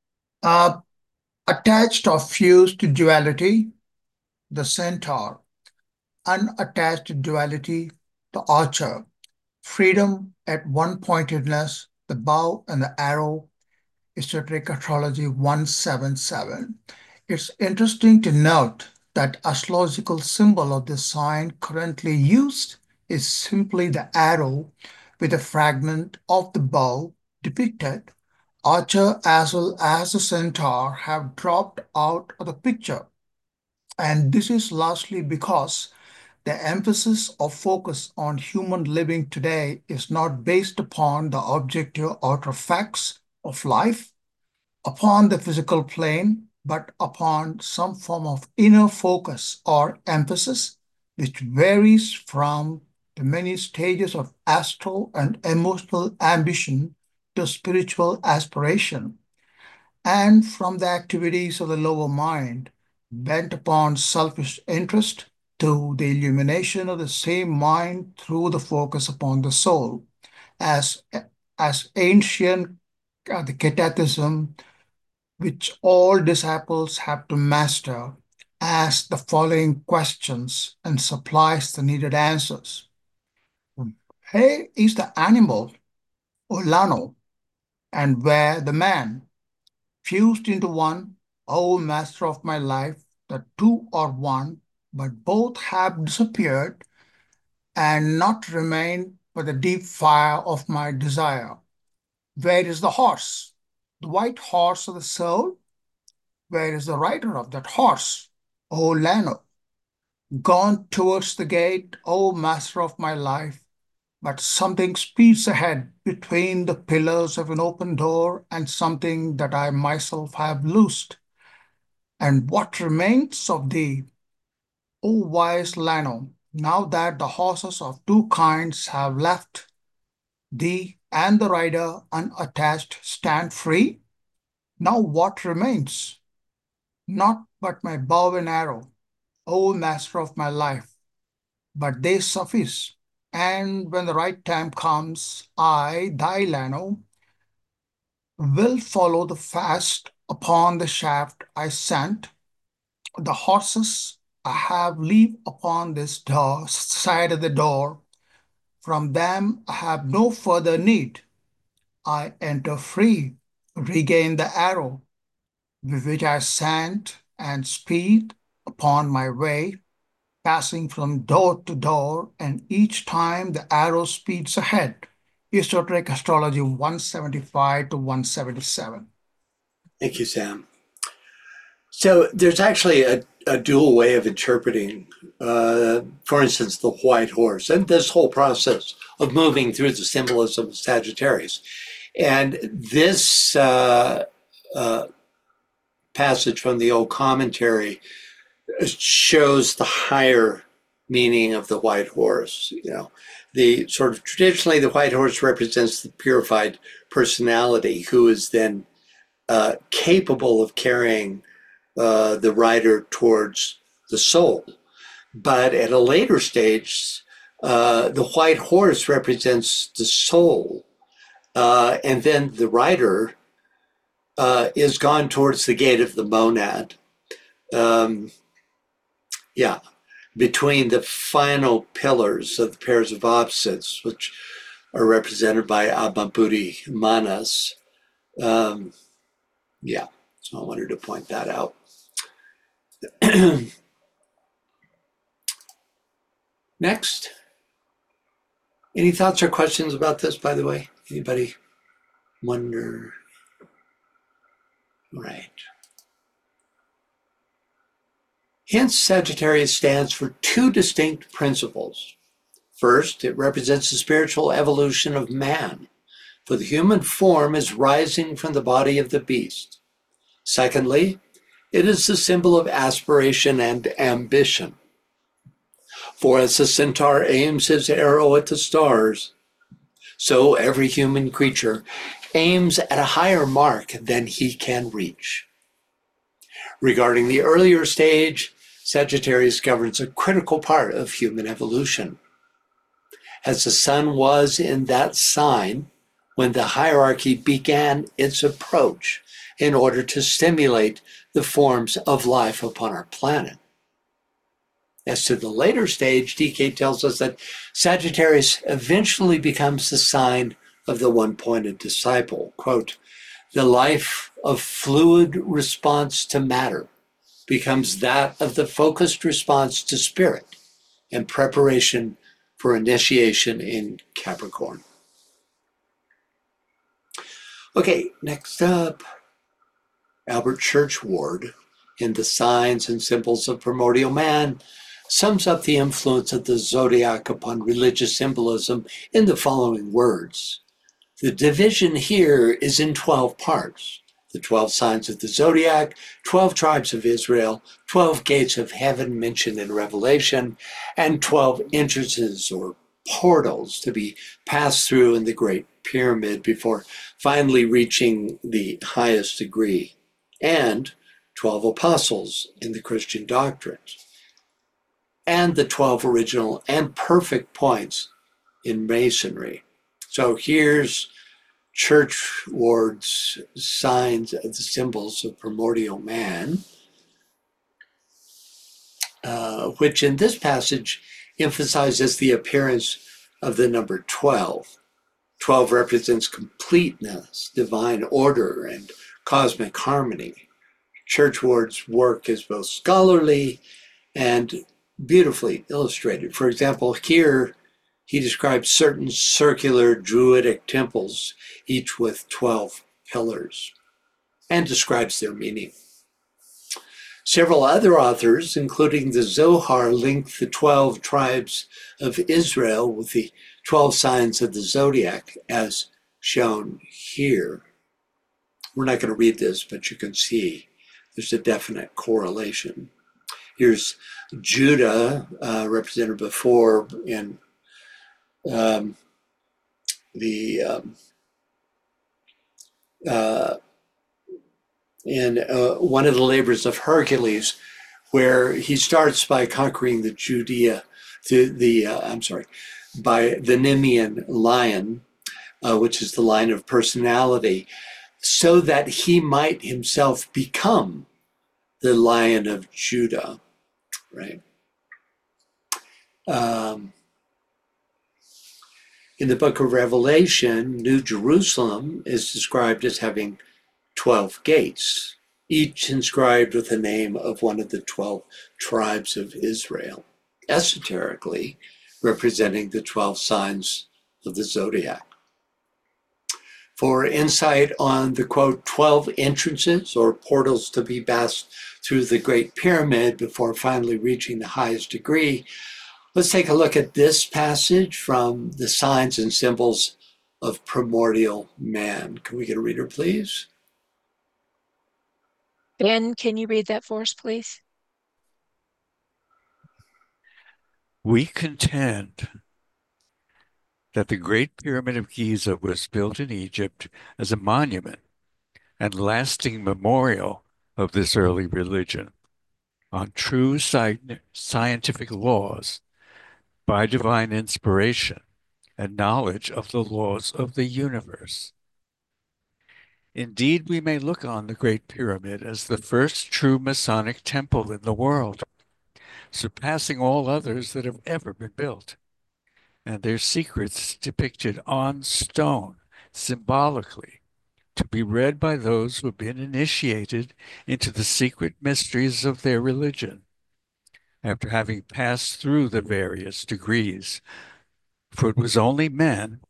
Attached or fused to duality, the centaur. Unattached to duality, the archer. Freedom at one-pointedness, the bow and the arrow, Esoteric Astrology 177. It's interesting to note that astrological symbol of this sign currently used is simply the arrow with a fragment of the bow depicted. Archer as well as the centaur have dropped out of the picture. And this is largely because the emphasis of focus on human living today is not based upon the objective outer facts of life, upon the physical plane, but upon some form of inner focus or emphasis, which varies from the many stages of astral and emotional ambition to spiritual aspiration, and from the activities of the lower mind bent upon selfish interest to the illumination of the same mind through the focus upon the soul, as ancient the catechism, which all disciples have to master, asks the following questions and supplies the needed answers. Where is the animal, Olano, and where the man? Fused into one, O master of my life, the two are one, but both have disappeared and not remained but the deep fire of my desire. Where is the horse, the white horse of the soul? Where is the rider of that horse, O Lano? Gone towards the gate, O master of my life, but something speeds ahead between the pillars of an open door and something that I myself have loosed. And what remains of thee, O wise Lano, now that the horses of two kinds have left thee and the rider unattached stand free? Now what remains? Not but my bow and arrow, O master of my life, but they suffice. And when the right time comes, I, thy Lano, will follow the fast upon the shaft I sent. The horses I have leave upon this door, side of the door. From them I have no further need. I enter free, regain the arrow, with which I sent and speed upon my way, passing from door to door, and each time the arrow speeds ahead. Esoteric Astrology 175 to 177. Thank you, Sam. So there's actually a dual way of interpreting, for instance, the white horse and this whole process of moving through the symbolism of Sagittarius. And this passage from the old commentary shows the higher meaning of the white horse. You know, the sort of traditionally the white horse represents the purified personality who is then capable of carrying the rider towards the soul. But at a later stage, the white horse represents the soul, and then the rider is gone towards the gate of the monad. Between the final pillars of the pairs of opposites, which are represented by Abhambuddhi Manas. So I wanted to point that out. Next. Any thoughts or questions about this, by the way? Anybody wonder? Right. Hence, Sagittarius stands for two distinct principles. First, it represents the spiritual evolution of man, for the human form is rising from the body of the beast. Secondly, it is the symbol of aspiration and ambition. For as the centaur aims his arrow at the stars, so every human creature aims at a higher mark than he can reach. Regarding the earlier stage, Sagittarius governs a critical part of human evolution. As the sun was in that sign when the hierarchy began its approach in order to stimulate the forms of life upon our planet. As to the later stage, DK tells us that Sagittarius eventually becomes the sign of the one-pointed disciple. Quote, the life of fluid response to matter becomes that of the focused response to spirit and preparation for initiation in Capricorn. Okay, next up, Albert Churchward in The Signs and Symbols of Primordial Man sums up the influence of the zodiac upon religious symbolism in the following words. The division here is in 12 parts. The 12 signs of the zodiac, 12 tribes of Israel, 12 gates of heaven mentioned in Revelation, and 12 entrances or portals to be passed through in the Great Pyramid before finally reaching the highest degree, and 12 apostles in the Christian doctrines, and the 12 original and perfect points in Masonry. So here's Churchward's Signs of the Symbols of Primordial Man, which in this passage emphasizes the appearance of the number 12. 12 represents completeness, divine order, and cosmic harmony. Churchward's work is both scholarly and beautifully illustrated. For example, here he describes certain circular druidic temples, each with 12 pillars, and describes their meaning. Several other authors, including the Zohar, link the 12 tribes of Israel with the 12 signs of the zodiac, as shown here. We're not going to read this, but you can see there's a definite correlation. Here's Judah, represented before in one of the labors of Hercules, where he starts by conquering by the Nemean lion, which is the line of personality, so that he might himself become the Lion of Judah, right? In the book of Revelation, New Jerusalem is described as having 12 gates, each inscribed with the name of one of the 12 tribes of Israel, esoterically representing the 12 signs of the zodiac. For insight on the, quote, 12 entrances or portals to be passed through the Great Pyramid before finally reaching the highest degree, let's take a look at this passage from The Signs and Symbols of Primordial Man. Can we get a reader, please? Ben, can you read that for us, please? We contend that the Great Pyramid of Giza was built in Egypt as a monument and lasting memorial of this early religion on true scientific laws by divine inspiration and knowledge of the laws of the universe. Indeed, we may look on the Great Pyramid as the first true Masonic temple in the world, surpassing all others that have ever been built, and their secrets depicted on stone symbolically to be read by those who have been initiated into the secret mysteries of their religion after having passed through the various degrees. For it was only men,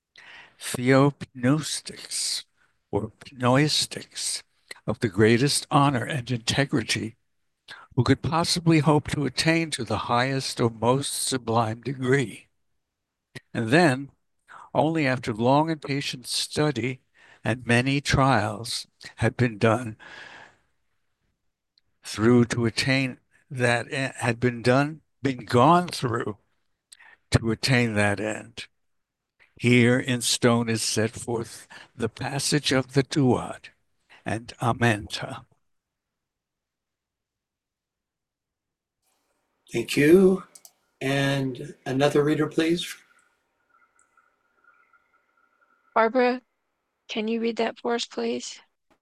theopnostics or pnoistics, of the greatest honor and integrity who could possibly hope to attain to the highest or most sublime degree. And then, only after long and patient study and many trials had been done through to attain that been gone through to attain that end. Here in stone is set forth the passage of the Duat and Amenta. Thank you. And another reader, please. Barbara, can you read that for us, please?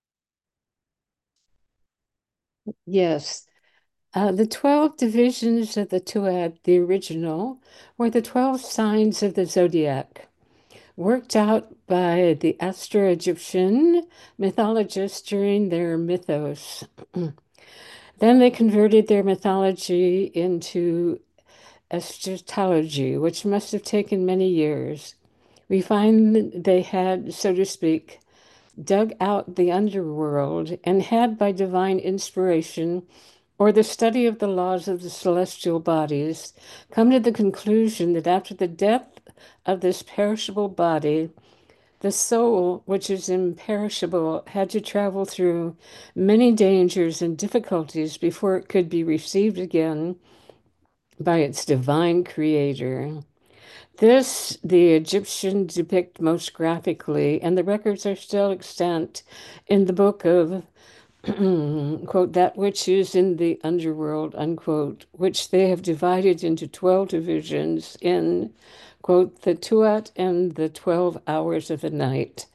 Yes. The 12 divisions of the Tuat, the original, were the 12 signs of the zodiac, worked out by the Astro-Egyptian mythologists during their mythos. Then they converted their mythology into eschatology, which must have taken many years. We find they had, so to speak, dug out the underworld and had, by divine inspiration or the study of the laws of the celestial bodies, come to the conclusion that after the death of this perishable body, the soul, which is imperishable, had to travel through many dangers and difficulties before it could be received again by its divine creator. This the Egyptians depict most graphically, and the records are still extant in the book of, quote, that which is in the underworld, unquote, which they have divided into 12 divisions in, quote, the Tuat and the 12 hours of the night,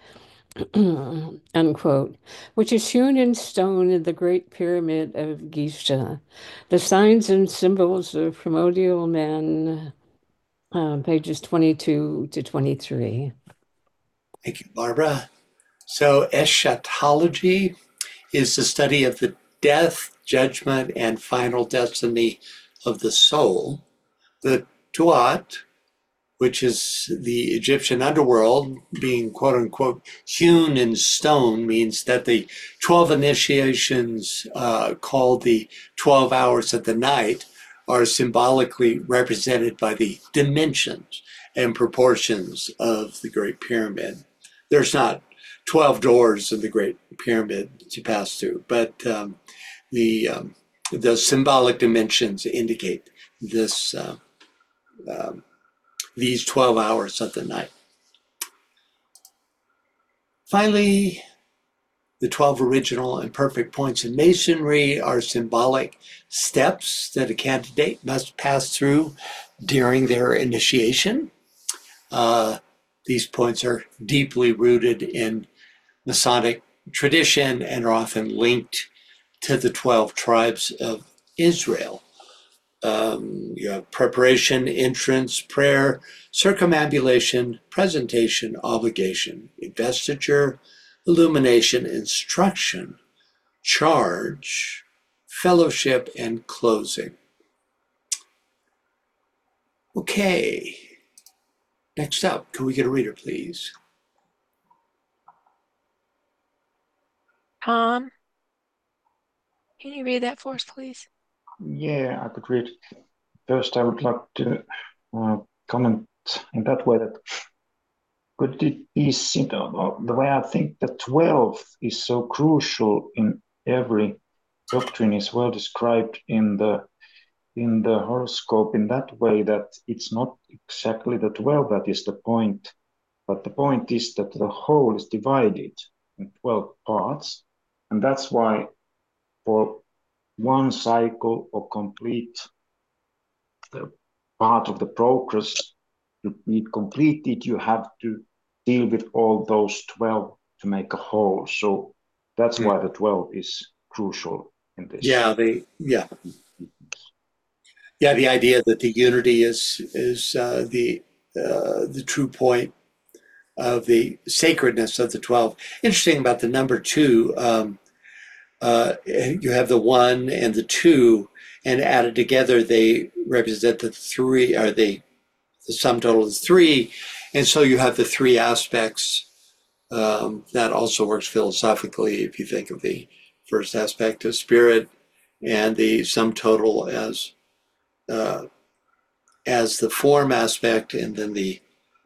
unquote, which is hewn in stone in the Great Pyramid of Giza. The signs and symbols of primordial man, pages 22 to 23. Thank you, Barbara. So eschatology is the study of the death, judgment, and final destiny of the soul. The Tuat, which is the Egyptian underworld, being quote unquote hewn in stone, means that the 12 initiations called the 12 hours of the night are symbolically represented by the dimensions and proportions of the Great Pyramid. There's not 12 doors in the Great Pyramid to pass through, but the symbolic dimensions indicate this these 12 hours of the night. Finally, the 12 original and perfect points in Masonry are symbolic steps that a candidate must pass through during their initiation. These points are deeply rooted in Masonic tradition and are often linked to the 12 tribes of Israel. You have preparation, entrance, prayer, circumambulation, presentation, obligation, investiture, illumination, instruction, charge, fellowship, and closing. Okay, next up, can we get a reader, please? Tom, can you read that for us, please? Yeah, I could read. First, I would like to comment in that way that could it be the way I think that 12 is so crucial in every doctrine is well described in the horoscope in that way that it's not exactly the 12 that is the point, but the point is that the whole is divided in 12 parts, and that's why for one cycle or complete part of the progress to be completed, you have to deal with all those 12 to make a whole. So that's why the 12 is crucial in this. The idea that the unity is the true point of the sacredness of the 12. Interesting about the number 2. You have the 1 and the 2, and added together they represent the 3, or the sum total is 3, and so you have the 3 aspects. That also works philosophically if you think of the first aspect of spirit and the sum total as the form aspect, and then the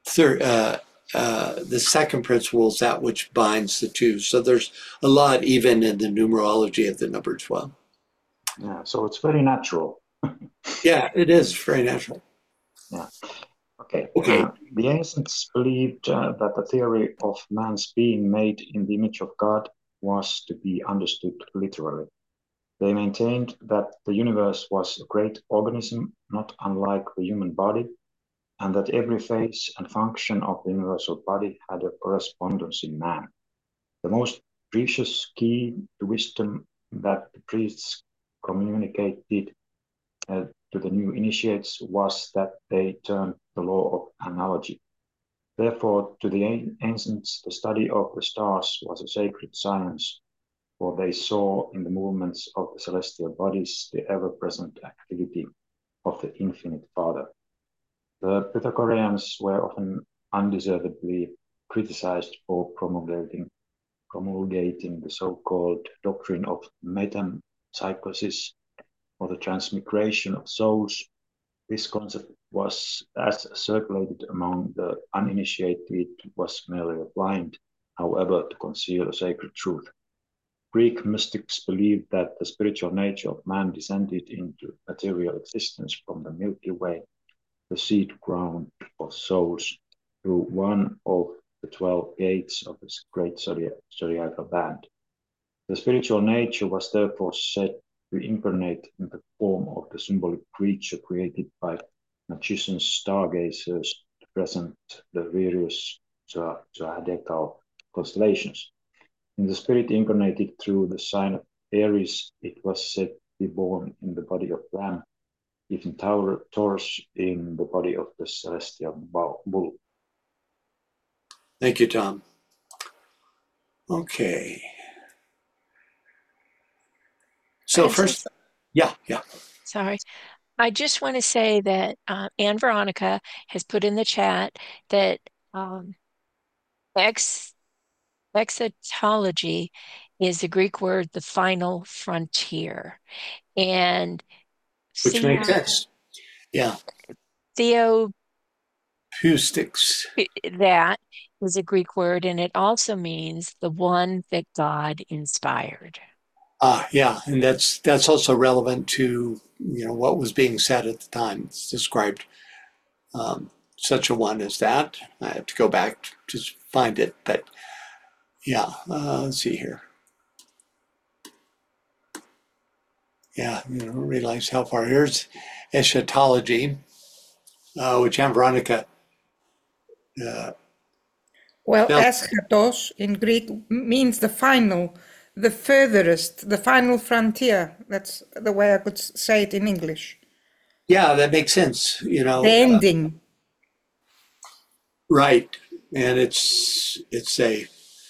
second principle is that which binds the two. So there's a lot even in the numerology of the number 12. Yeah, so it's very natural. Yeah, it is very natural. Yeah. Okay. The ancients believed that the theory of man's being made in the image of God was to be understood literally. They maintained that the universe was a great organism, not unlike the human body, and that every phase and function of the universal body had a correspondence in man. The most precious key to wisdom that the priests communicated to the new initiates was that they turned the law of analogy. Therefore, to the ancients, the study of the stars was a sacred science, for they saw in the movements of the celestial bodies the ever-present activity of the infinite Father. The Pythagoreans were often undeservedly criticized for promulgating the so-called doctrine of metempsychosis, or the transmigration of souls. This concept was, as circulated among the uninitiated, was merely a blind, however, to conceal a sacred truth. Greek mystics believed that the spiritual nature of man descended into material existence from the Milky Way, the seed ground of souls, through one of the 12 gates of this great zodiacal band. The spiritual nature was therefore said to incarnate in the form of the symbolic creature created by magicians, stargazers to present the various zodiacal constellations. In the spirit incarnated through the sign of Aries, it was said to be born in the body of Ram, if in Taurus in the body of the celestial bull. Thank you, Tom. Okay. So Francis? first, yeah. Sorry. I just want to say that Anne Veronica has put in the chat that exotology is the Greek word, the final frontier. And Which makes sense. Yeah. Theopneustos, that is a Greek word, and it also means the one that God inspired. Yeah, and that's also relevant to what was being said at the time. It's described such a one as that. I have to go back to find it, but yeah. Let's see here. Yeah, realize how far. Here's eschatology, which Anne Veronica. Well, eschatos in Greek means the final, the furthest, the final frontier. That's the way I could say it in English. Yeah, that makes sense. The ending. Right, and it's a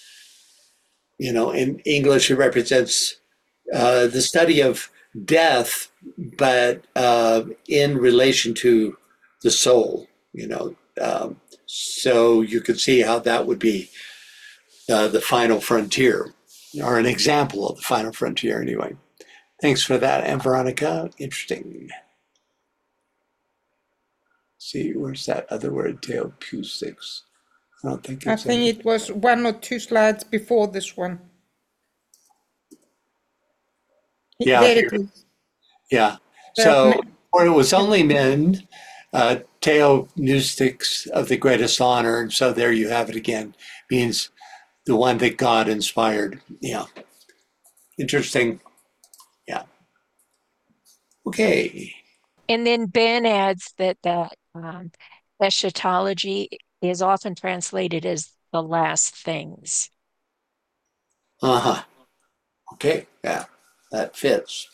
in English it represents the study of death, but in relation to the soul. So you could see how that would be the final frontier, or an example of the final frontier anyway. Thanks for that, Anne Veronica. Interesting. See, where's that other word, theopneustos? I don't think it's. I think it was 1 or 2 slides before this one. Yeah. There it is. Yeah. So, or it was only men, theopneustos of the greatest honor, and so there you have it again. Means the one that God inspired. Yeah. Interesting. Yeah. Okay. And then Ben adds that eschatology is often translated as the last things. Okay. Yeah, that fits.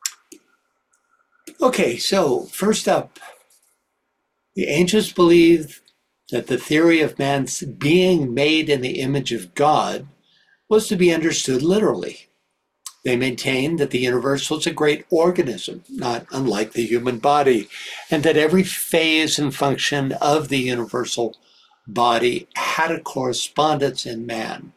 Okay, so first up, the ancients believed that the theory of man's being made in the image of God was to be understood literally. They maintained that the universe was a great organism, not unlike the human body, and that every phase and function of the universal body had a correspondence in man.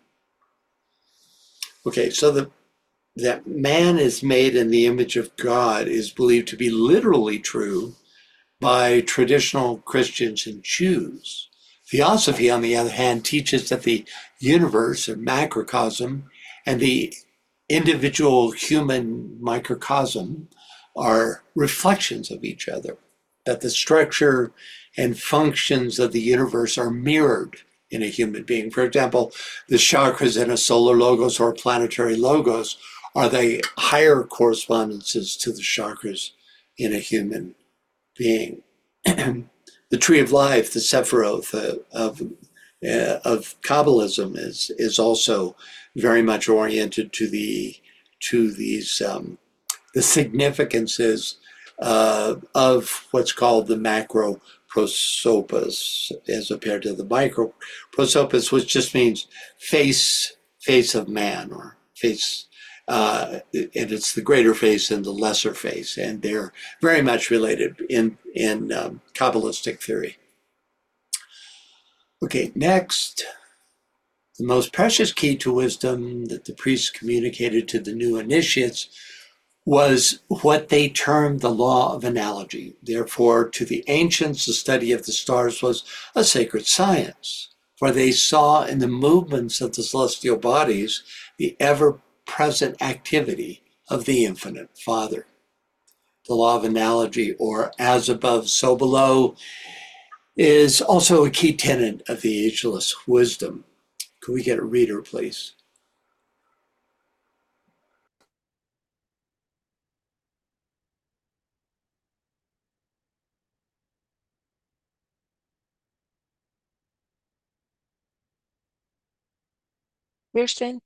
Okay, so that man is made in the image of God is believed to be literally true by traditional Christians and Jews. Theosophy, on the other hand, teaches that the universe, or macrocosm, and the individual human microcosm are reflections of each other, that the structure and functions of the universe are mirrored in a human being. For example, the chakras in a solar logos or planetary logos are the higher correspondences to the chakras in a human being. The tree of life, the Sephiroth of Kabbalism, is also very much oriented to these the significances of what's called the macro prosopis as compared to the micro prosopis, which just means face of man, or face, and it's the greater face and the lesser face, and they're very much related in Kabbalistic theory. Okay, next, the most precious key to wisdom that the priests communicated to the new initiates was what they termed the law of analogy. Therefore, to the ancients, the study of the stars was a sacred science, for they saw in the movements of the celestial bodies the ever-present activity of the infinite Father. The law of analogy, or as above, so below, is also a key tenet of the ageless wisdom. Could we get a reader, please? Kirsten,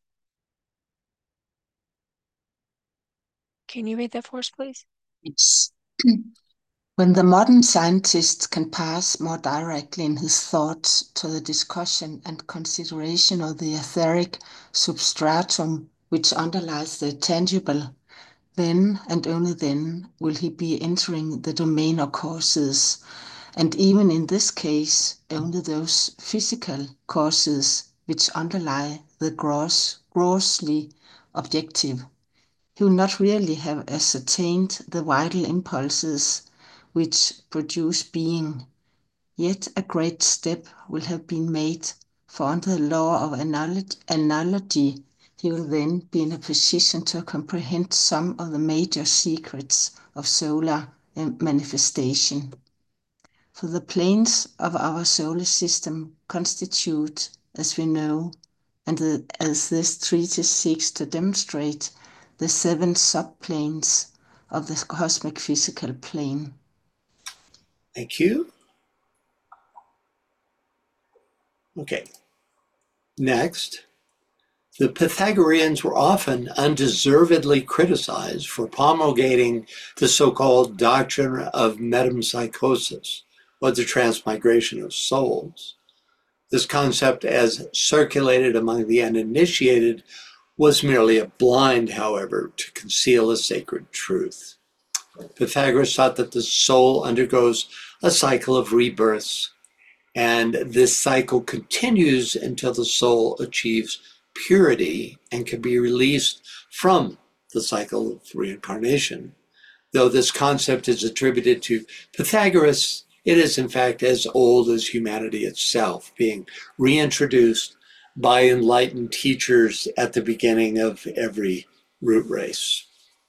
can you read that for us, please? Yes. When the modern scientist can pass more directly in his thoughts to the discussion and consideration of the etheric substratum which underlies the tangible, then and only then will he be entering the domain of causes, and even in this case, only those physical causes which underlie the grossly objective. He will not really have ascertained the vital impulses which produce being, yet a great step will have been made, for under the law of analogy, he will then be in a position to comprehend some of the major secrets of solar manifestation. For the planes of our solar system constitute, as we know, and as this treatise seeks to demonstrate, the 7 subplanes of the cosmic physical plane. Thank you. Okay. Next, the Pythagoreans were often undeservedly criticized for promulgating the so-called doctrine of metempsychosis, or the transmigration of souls. This concept, as circulated among the uninitiated, was merely a blind, however, to conceal a sacred truth. Pythagoras thought that the soul undergoes a cycle of rebirths, and this cycle continues until the soul achieves purity and can be released from the cycle of reincarnation. Though this concept is attributed to Pythagoras, it is in fact as old as humanity itself, being reintroduced by enlightened teachers at the beginning of every root race.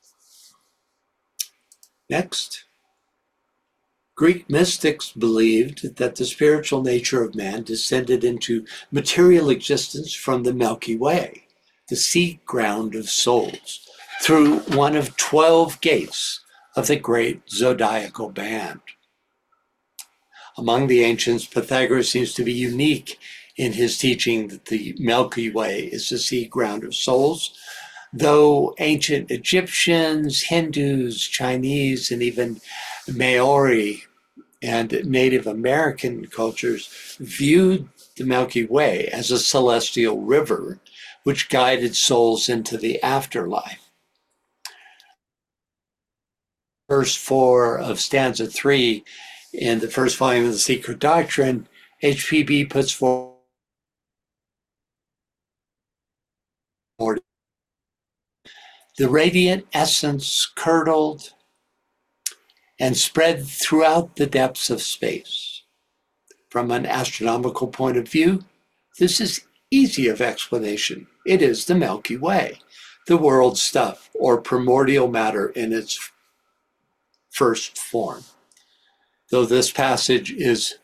Next, Greek mystics believed that the spiritual nature of man descended into material existence from the Milky Way, the seat ground of souls, through one of 12 gates of the great zodiacal band. Among the ancients, Pythagoras seems to be unique in his teaching that the Milky Way is the seat ground of souls, though ancient Egyptians, Hindus, Chinese, and even Maori and Native American cultures viewed the Milky Way as a celestial river which guided souls into the afterlife. Verse 4 of stanza 3 in the first volume of The Secret Doctrine, HPB puts forward the radiant essence curdled and spread throughout the depths of space. From an astronomical point of view, this is easy of explanation. It is the Milky Way, the world stuff, or primordial matter in its first form. Though this passage is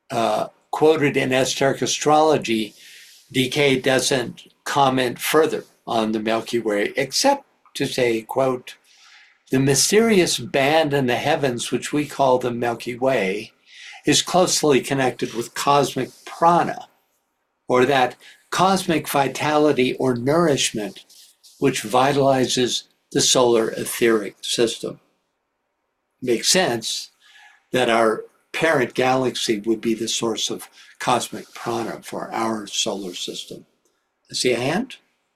quoted in Esoteric Astrology, DK doesn't comment further on the Milky Way, except to say, quote, the mysterious band in the heavens, which we call the Milky Way, is closely connected with cosmic prana, or that cosmic vitality or nourishment which vitalizes the solar etheric system. Makes sense that our parent galaxy would be the source of cosmic prana for our solar system. I see a hand?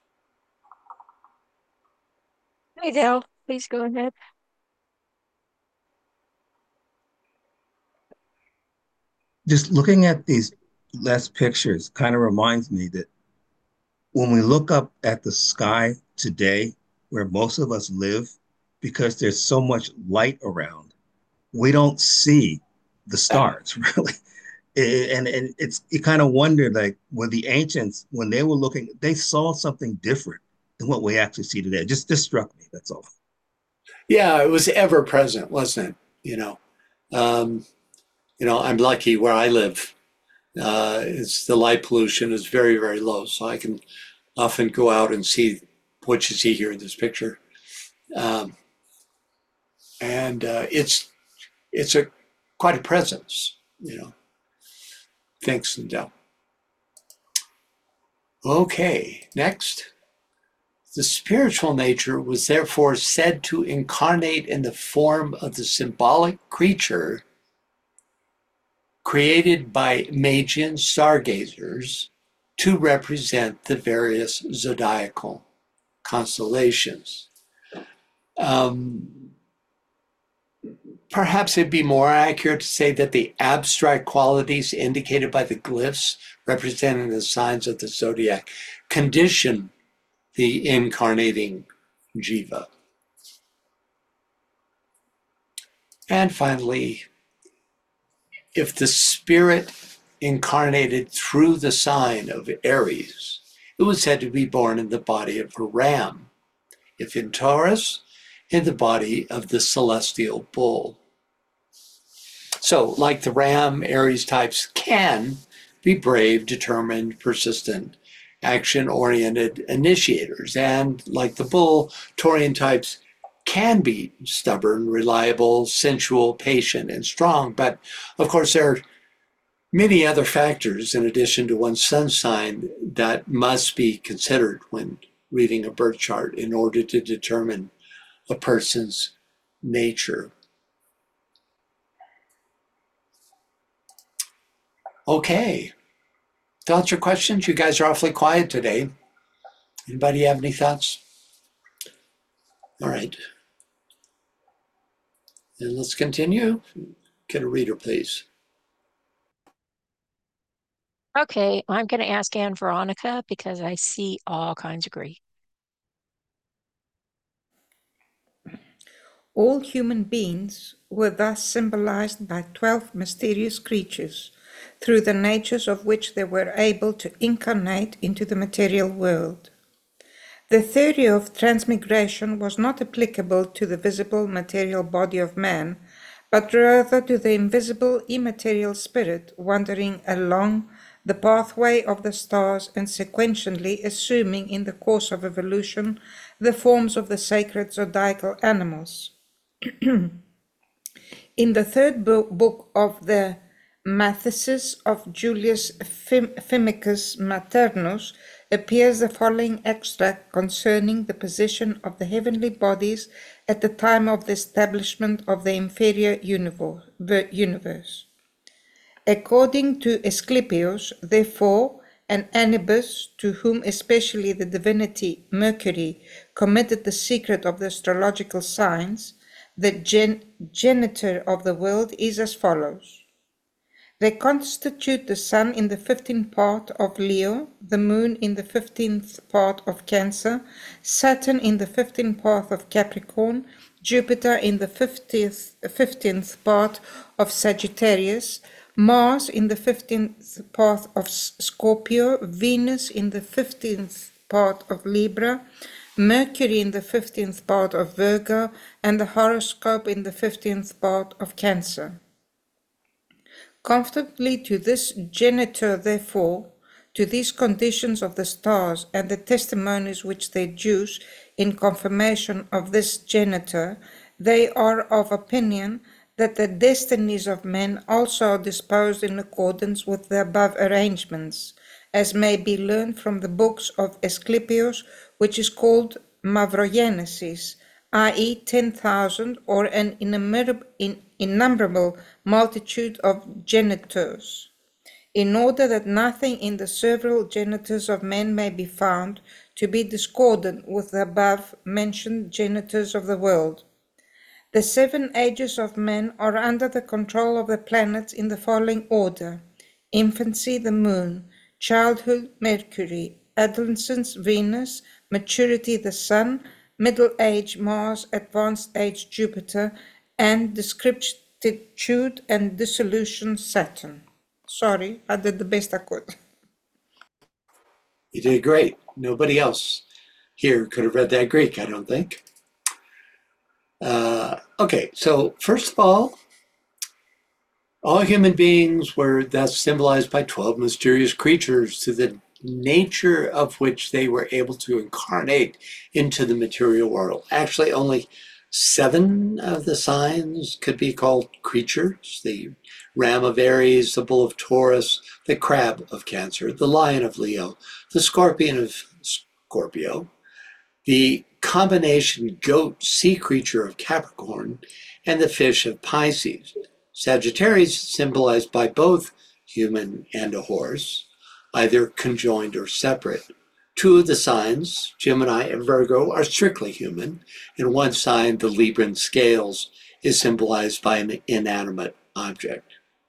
Hey, Dale, please go ahead. Just looking at these last pictures kind of reminds me that when we look up at the sky today, where most of us live, because there's so much light around, we don't see the stars really. And you kind of wonder, like, when the ancients, when they were looking, they saw something different than what we actually see today. Just struck me, that's all. Yeah, it was ever present, wasn't it? I'm lucky where I live. It's the light pollution is very, very low, so I can often go out and see what you see here in this picture. It's quite a presence, Thanks, Lindell. Okay, next. The spiritual nature was therefore said to incarnate in the form of the symbolic creature created by Magian stargazers to represent the various zodiacal constellations. Perhaps it'd be more accurate to say that the abstract qualities indicated by the glyphs representing the signs of the zodiac condition the incarnating jiva. And finally, if the spirit incarnated through the sign of Aries, it was said to be born in the body of a ram. If in Taurus, in the body of the celestial bull. So, like the ram, Aries types can be brave, determined, persistent, action-oriented initiators. And like the bull, Taurian types can be stubborn, reliable, sensual, patient, and strong. But of course, there are many other factors in addition to one's sun sign that must be considered when reading a birth chart in order to determine a person's nature. Okay. Thoughts or questions? You guys are awfully quiet today. Anybody have any thoughts? All right. And let's continue. Get a reader, please. Okay, I'm going to ask Anne Veronica because I see all kinds of grief. All human beings were thus symbolized by 12 mysterious creatures, through the natures of which they were able to incarnate into the material world. The theory of transmigration was not applicable to the visible material body of man, but rather to the invisible immaterial spirit wandering along the pathway of the stars and sequentially assuming in the course of evolution the forms of the sacred zodiacal animals. In the third book of the Mathesis of Julius Firmicus Maternus appears the following extract concerning the position of the heavenly bodies at the time of the establishment of the inferior universe. According to Asclepius, therefore, and Anubis, to whom especially the divinity Mercury committed the secret of the astrological signs, the genitor of the world is as follows. They constitute the sun in the 15th part of Leo, the moon in the 15th part of Cancer, Saturn in the 15th part of Capricorn, Jupiter in the 15th part of Sagittarius, Mars in the 15th part of Scorpio, Venus in the 15th part of Libra, Mercury in the 15th part of Virgo, and the horoscope in the 15th part of Cancer. Conformably to this genitor, therefore, to these conditions of the stars and the testimonies which they adduce in confirmation of this genitor, they are of opinion that the destinies of men also are disposed in accordance with the above arrangements, as may be learned from the books of Asclepius, which is called Mavrogenesis, i.e. 10,000 or an innumerable multitude of genitors, in order that nothing in the several genitors of men may be found to be discordant with the above-mentioned genitors of the world. The 7 ages of men are under the control of the planets in the following order: infancy, the moon; childhood, Mercury; adolescence, Venus; maturity, the sun; middle age, Mars; advanced age, Jupiter; and discrepitude and dissolution, Saturn. Sorry, I did the best I could. You did great. Nobody else here could have read that Greek, I don't think. Okay, so first of all human beings were thus symbolized by 12 mysterious creatures, to the nature of which they were able to incarnate into the material world. Actually, only 7 of the signs could be called creatures: the ram of Aries, the bull of Taurus, the crab of Cancer, the lion of Leo, the scorpion of Scorpio, the combination goat sea creature of Capricorn, and the fish of Pisces. Sagittarius is symbolized by both human and a horse, either conjoined or separate. 2 of the signs, Gemini and Virgo, are strictly human, and one sign, the Libran scales, is symbolized by an inanimate object.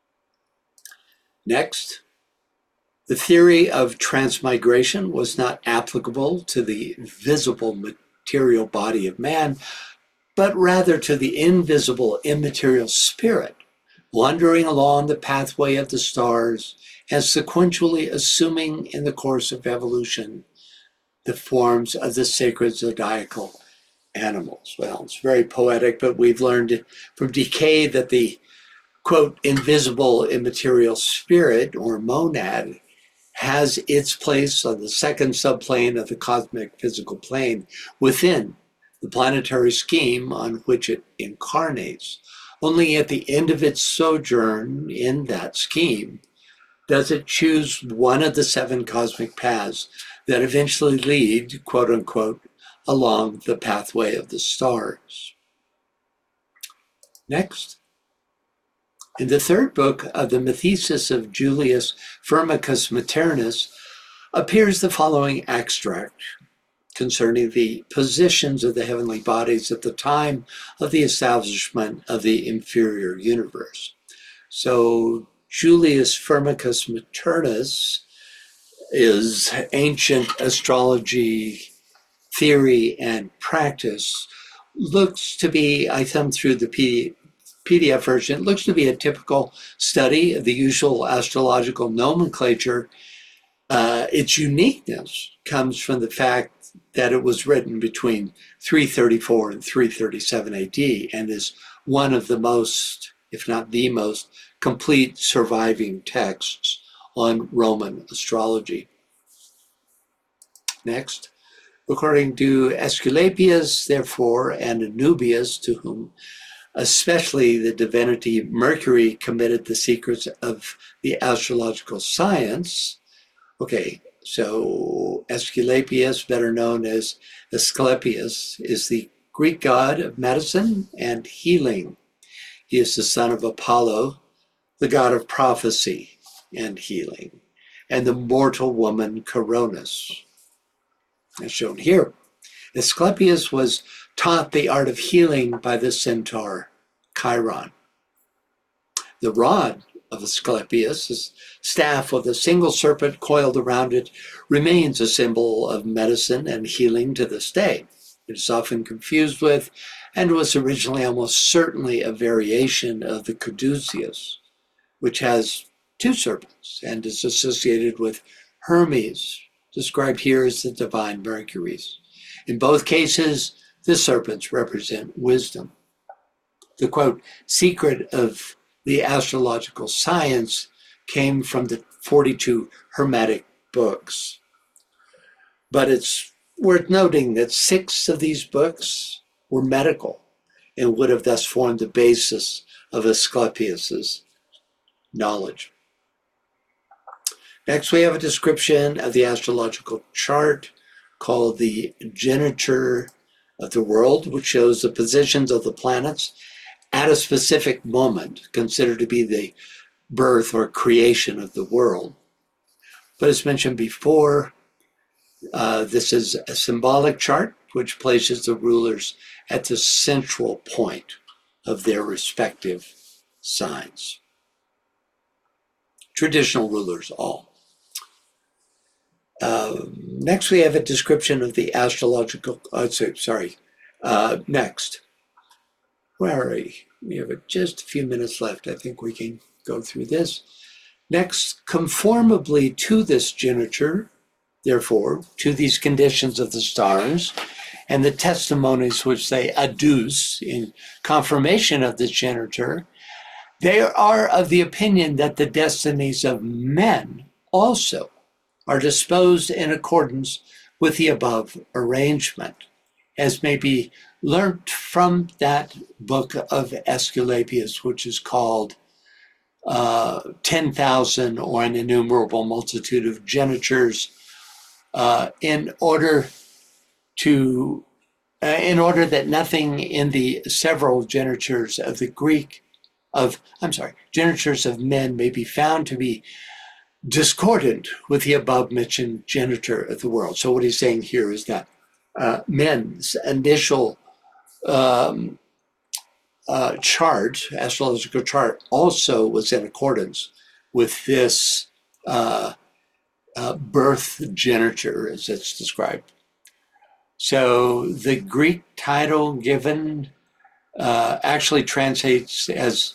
Next, the theory of transmigration was not applicable to the visible material body of man, but rather to the invisible immaterial spirit, wandering along the pathway of the stars and sequentially assuming in the course of evolution the forms of the sacred zodiacal animals. Well, it's very poetic, but we've learned from decay that the, quote, invisible immaterial spirit, or monad, has its place on the second subplane of the cosmic physical plane within the planetary scheme on which it incarnates. Only at the end of its sojourn in that scheme does it choose one of the 7 cosmic paths that eventually lead, quote unquote, along the pathway of the stars. Next. In the 3rd book of the Mythesis of Julius Firmicus Maternus appears the following extract concerning the positions of the heavenly bodies at the time of the establishment of the inferior universe. So Julius Firmicus Maternus is ancient astrology theory and practice. Looks to be, I thumbed through the PDF version, it looks to be a typical study of the usual astrological nomenclature. Its uniqueness comes from the fact that it was written between 334 and 337 AD and is one of the most, if not the most, complete surviving texts on Roman astrology. Next, according to Aesculapius, therefore, and Anubius, to whom especially the divinity Mercury committed the secrets of the astrological science. Okay, so Aesculapius, better known as Asclepius, is the Greek god of medicine and healing. He is the son of Apollo, the god of prophecy and healing, and the mortal woman Coronis, as shown here. Asclepius was taught the art of healing by the centaur Chiron. The rod of Asclepius, his staff with a single serpent coiled around it, remains a symbol of medicine and healing to this day. It is often confused with, and was originally almost certainly a variation of the caduceus, which has 2 serpents and is associated with Hermes, described here as the divine Mercuries. In both cases, the serpents represent wisdom. The, quote, secret of the astrological science came from the 42 Hermetic books. But it's worth noting that 6 of these books were medical and would have thus formed the basis of Asclepius's knowledge. Next, we have a description of the astrological chart called the geniture of the world, which shows the positions of the planets at a specific moment, considered to be the birth or creation of the world. But as mentioned before, this is a symbolic chart which places the rulers at the central point of their respective signs. Traditional rulers, all. Next, we have a description of the astrological, next. Where are we? We have just a few minutes left. I think we can go through this. Next, conformably to this geniture, therefore, to these conditions of the stars and the testimonies which they adduce in confirmation of this geniture, they are of the opinion that the destinies of men also are disposed in accordance with the above arrangement, as may be learnt from that book of Aesculapius, which is called 10,000 or an innumerable multitude of genitures, in order that nothing in the several genitures of genitures of men may be found to be discordant with the above mentioned geniture of the world. So what he's saying here is that men's initial astrological chart also was in accordance with this birth geniture as it's described. So the Greek title given actually translates as,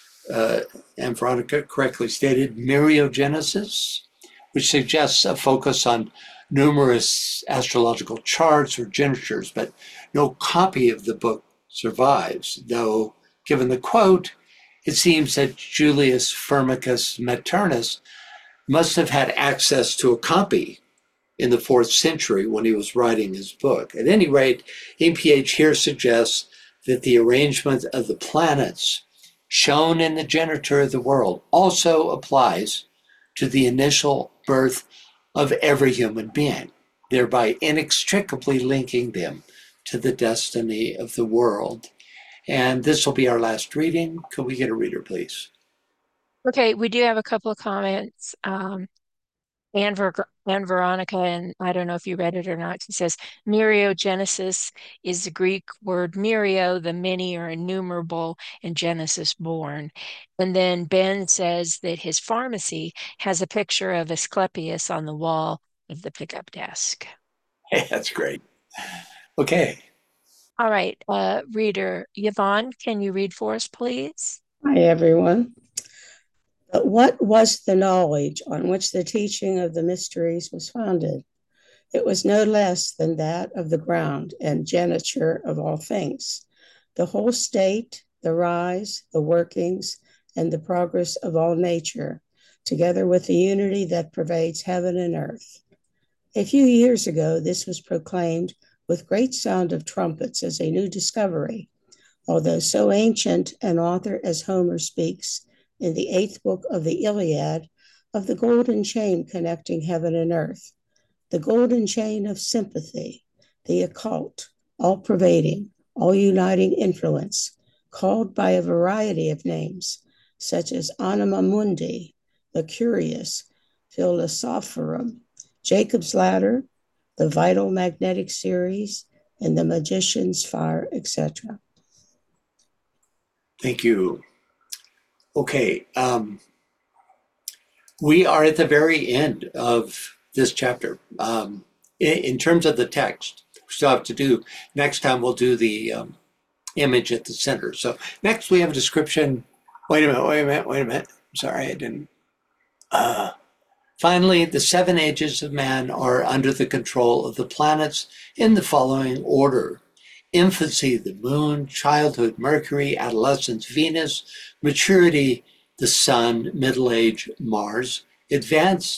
and Veronica correctly stated, Myriagenesis, which suggests a focus on numerous astrological charts or genitures, but no copy of the book survives, though given the quote, it seems that Julius Firmicus Maternus must have had access to a copy in the 4th century when he was writing his book. At any rate, MPH here suggests that the arrangement of the planets shown in the geniture of the world also applies to the initial birth of every human being, thereby inextricably linking them to the destiny of the world. And this will be our last reading. Could we get a reader, please? Okay, we do have a couple of comments. Anne Veronica, and I don't know if you read it or not, she says, Myriagenesis is the Greek word myrio, the many or innumerable, and Genesis, born. And then Ben says that his pharmacy has a picture of Asclepius on the wall of the pickup desk. Hey, that's great. Okay. All right, reader, Yvonne, can you read for us, please? Hi, everyone. But what was the knowledge on which the teaching of the mysteries was founded? It was no less than that of the ground and geniture of all things, the whole state, the rise, the workings, and the progress of all nature, together with the unity that pervades heaven and earth. A few years ago, this was proclaimed with great sound of trumpets as a new discovery, although so ancient an author as Homer speaks in the 8th book of the Iliad of the golden chain connecting heaven and earth, the golden chain of sympathy, the occult, all-pervading, all-uniting influence, called by a variety of names, such as anima mundi, the curious, philosophorum, Jacob's ladder, the vital magnetic series, and the magician's fire, etc. Thank you. Okay, we are at the very end of this chapter. In terms of the text, we still have to do, next time we'll do the image at the center. So next we have a description. Wait a minute. Sorry, I didn't. Finally, the 7 ages of man are under the control of the planets in the following order: infancy, the moon; childhood, Mercury; adolescence, Venus; maturity, the sun; middle age, Mars; advanced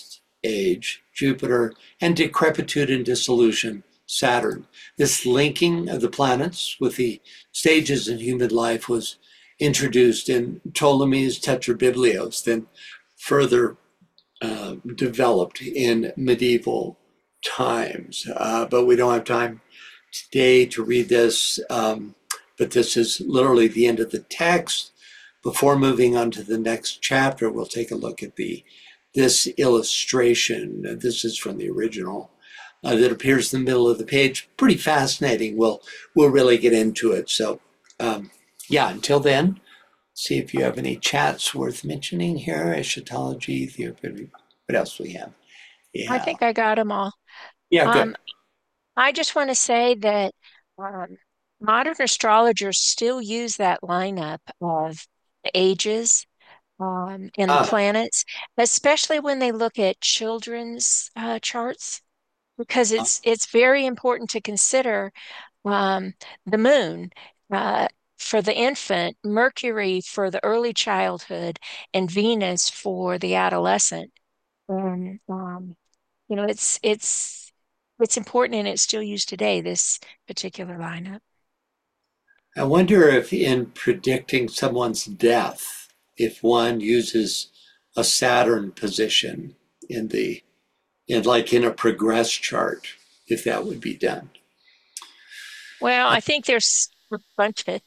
age, Jupiter, and decrepitude and dissolution, Saturn. This linking of the planets with the stages in human life was introduced in Ptolemy's Tetrabiblios, then further developed in medieval times. But we don't have time today to read this, but this is literally the end of the text. Before moving on to the next chapter, we'll take a look at this illustration. This is from the original that appears in the middle of the page. Pretty fascinating. We'll really get into it. So yeah, until then, see if you have any chats worth mentioning here. Eschatology, theory. What else do we have? Yeah. I think I got them all. Yeah, good. I just want to say that modern astrologers still use that lineup of the ages and the planets, especially when they look at children's charts, because it's very important to consider the moon for the infant, Mercury for the early childhood, and Venus for the adolescent. And you know, it's important, and it's still used today, this particular lineup. I wonder if in predicting someone's death, if one uses a Saturn position in a progress chart, if that would be done. Well, I think there's a bunch of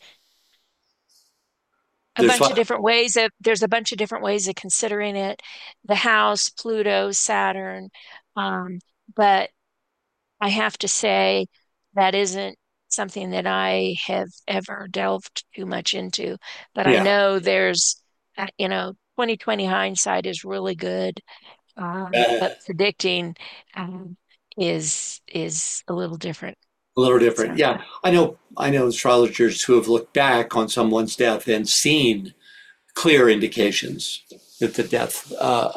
different ways of considering it. The house, Pluto, Saturn, but I have to say that isn't something that I have ever delved too much into. But I know there's, 2020 hindsight is really good, but predicting is a little different. A little different, so. Yeah. I know astrologers who have looked back on someone's death and seen clear indications that the death,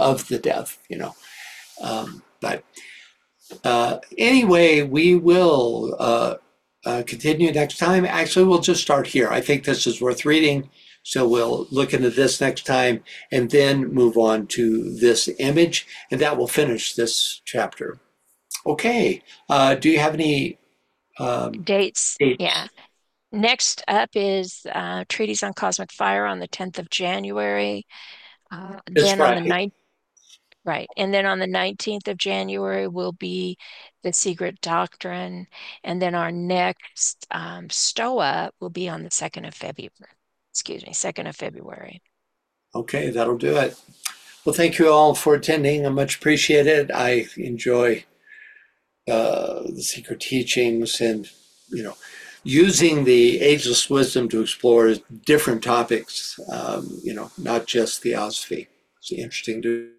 But anyway, we will continue next time. Actually, we'll just start here. I think this is worth reading. So we'll look into this next time and then move on to this image, and that will finish this chapter. Okay. Do you have any dates? Yeah. Next up is Treatise on Cosmic Fire on the 10th of January. Then on the 9th. Right. And then on the 19th of January will be the Secret Doctrine. And then our next Stoa will be on the 2nd of February. Okay, that'll do it. Well, thank you all for attending. I much appreciate it. I enjoy the secret teachings and, using the ageless wisdom to explore different topics, not just theosophy. It's interesting to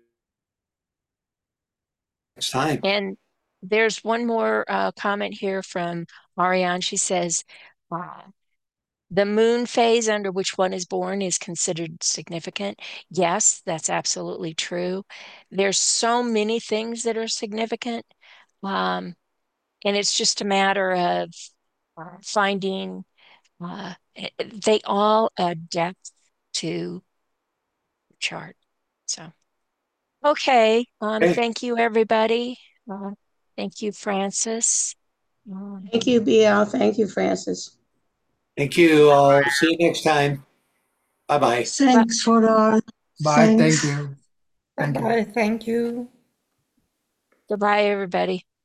next time. And there's one more comment here from Ariane. She says, the moon phase under which one is born is considered significant. Yes, that's absolutely true. There's so many things that are significant. And it's just a matter of finding, they all add depth to the chart. So, okay. Thank you, everybody. Thank you, Francis. Thank you, BL. Thank you, Francis. Thank you all. See you next time. Bye-bye. Thanks for all. Bye. Thanks. Thank you. Bye. Thank you. Goodbye, everybody.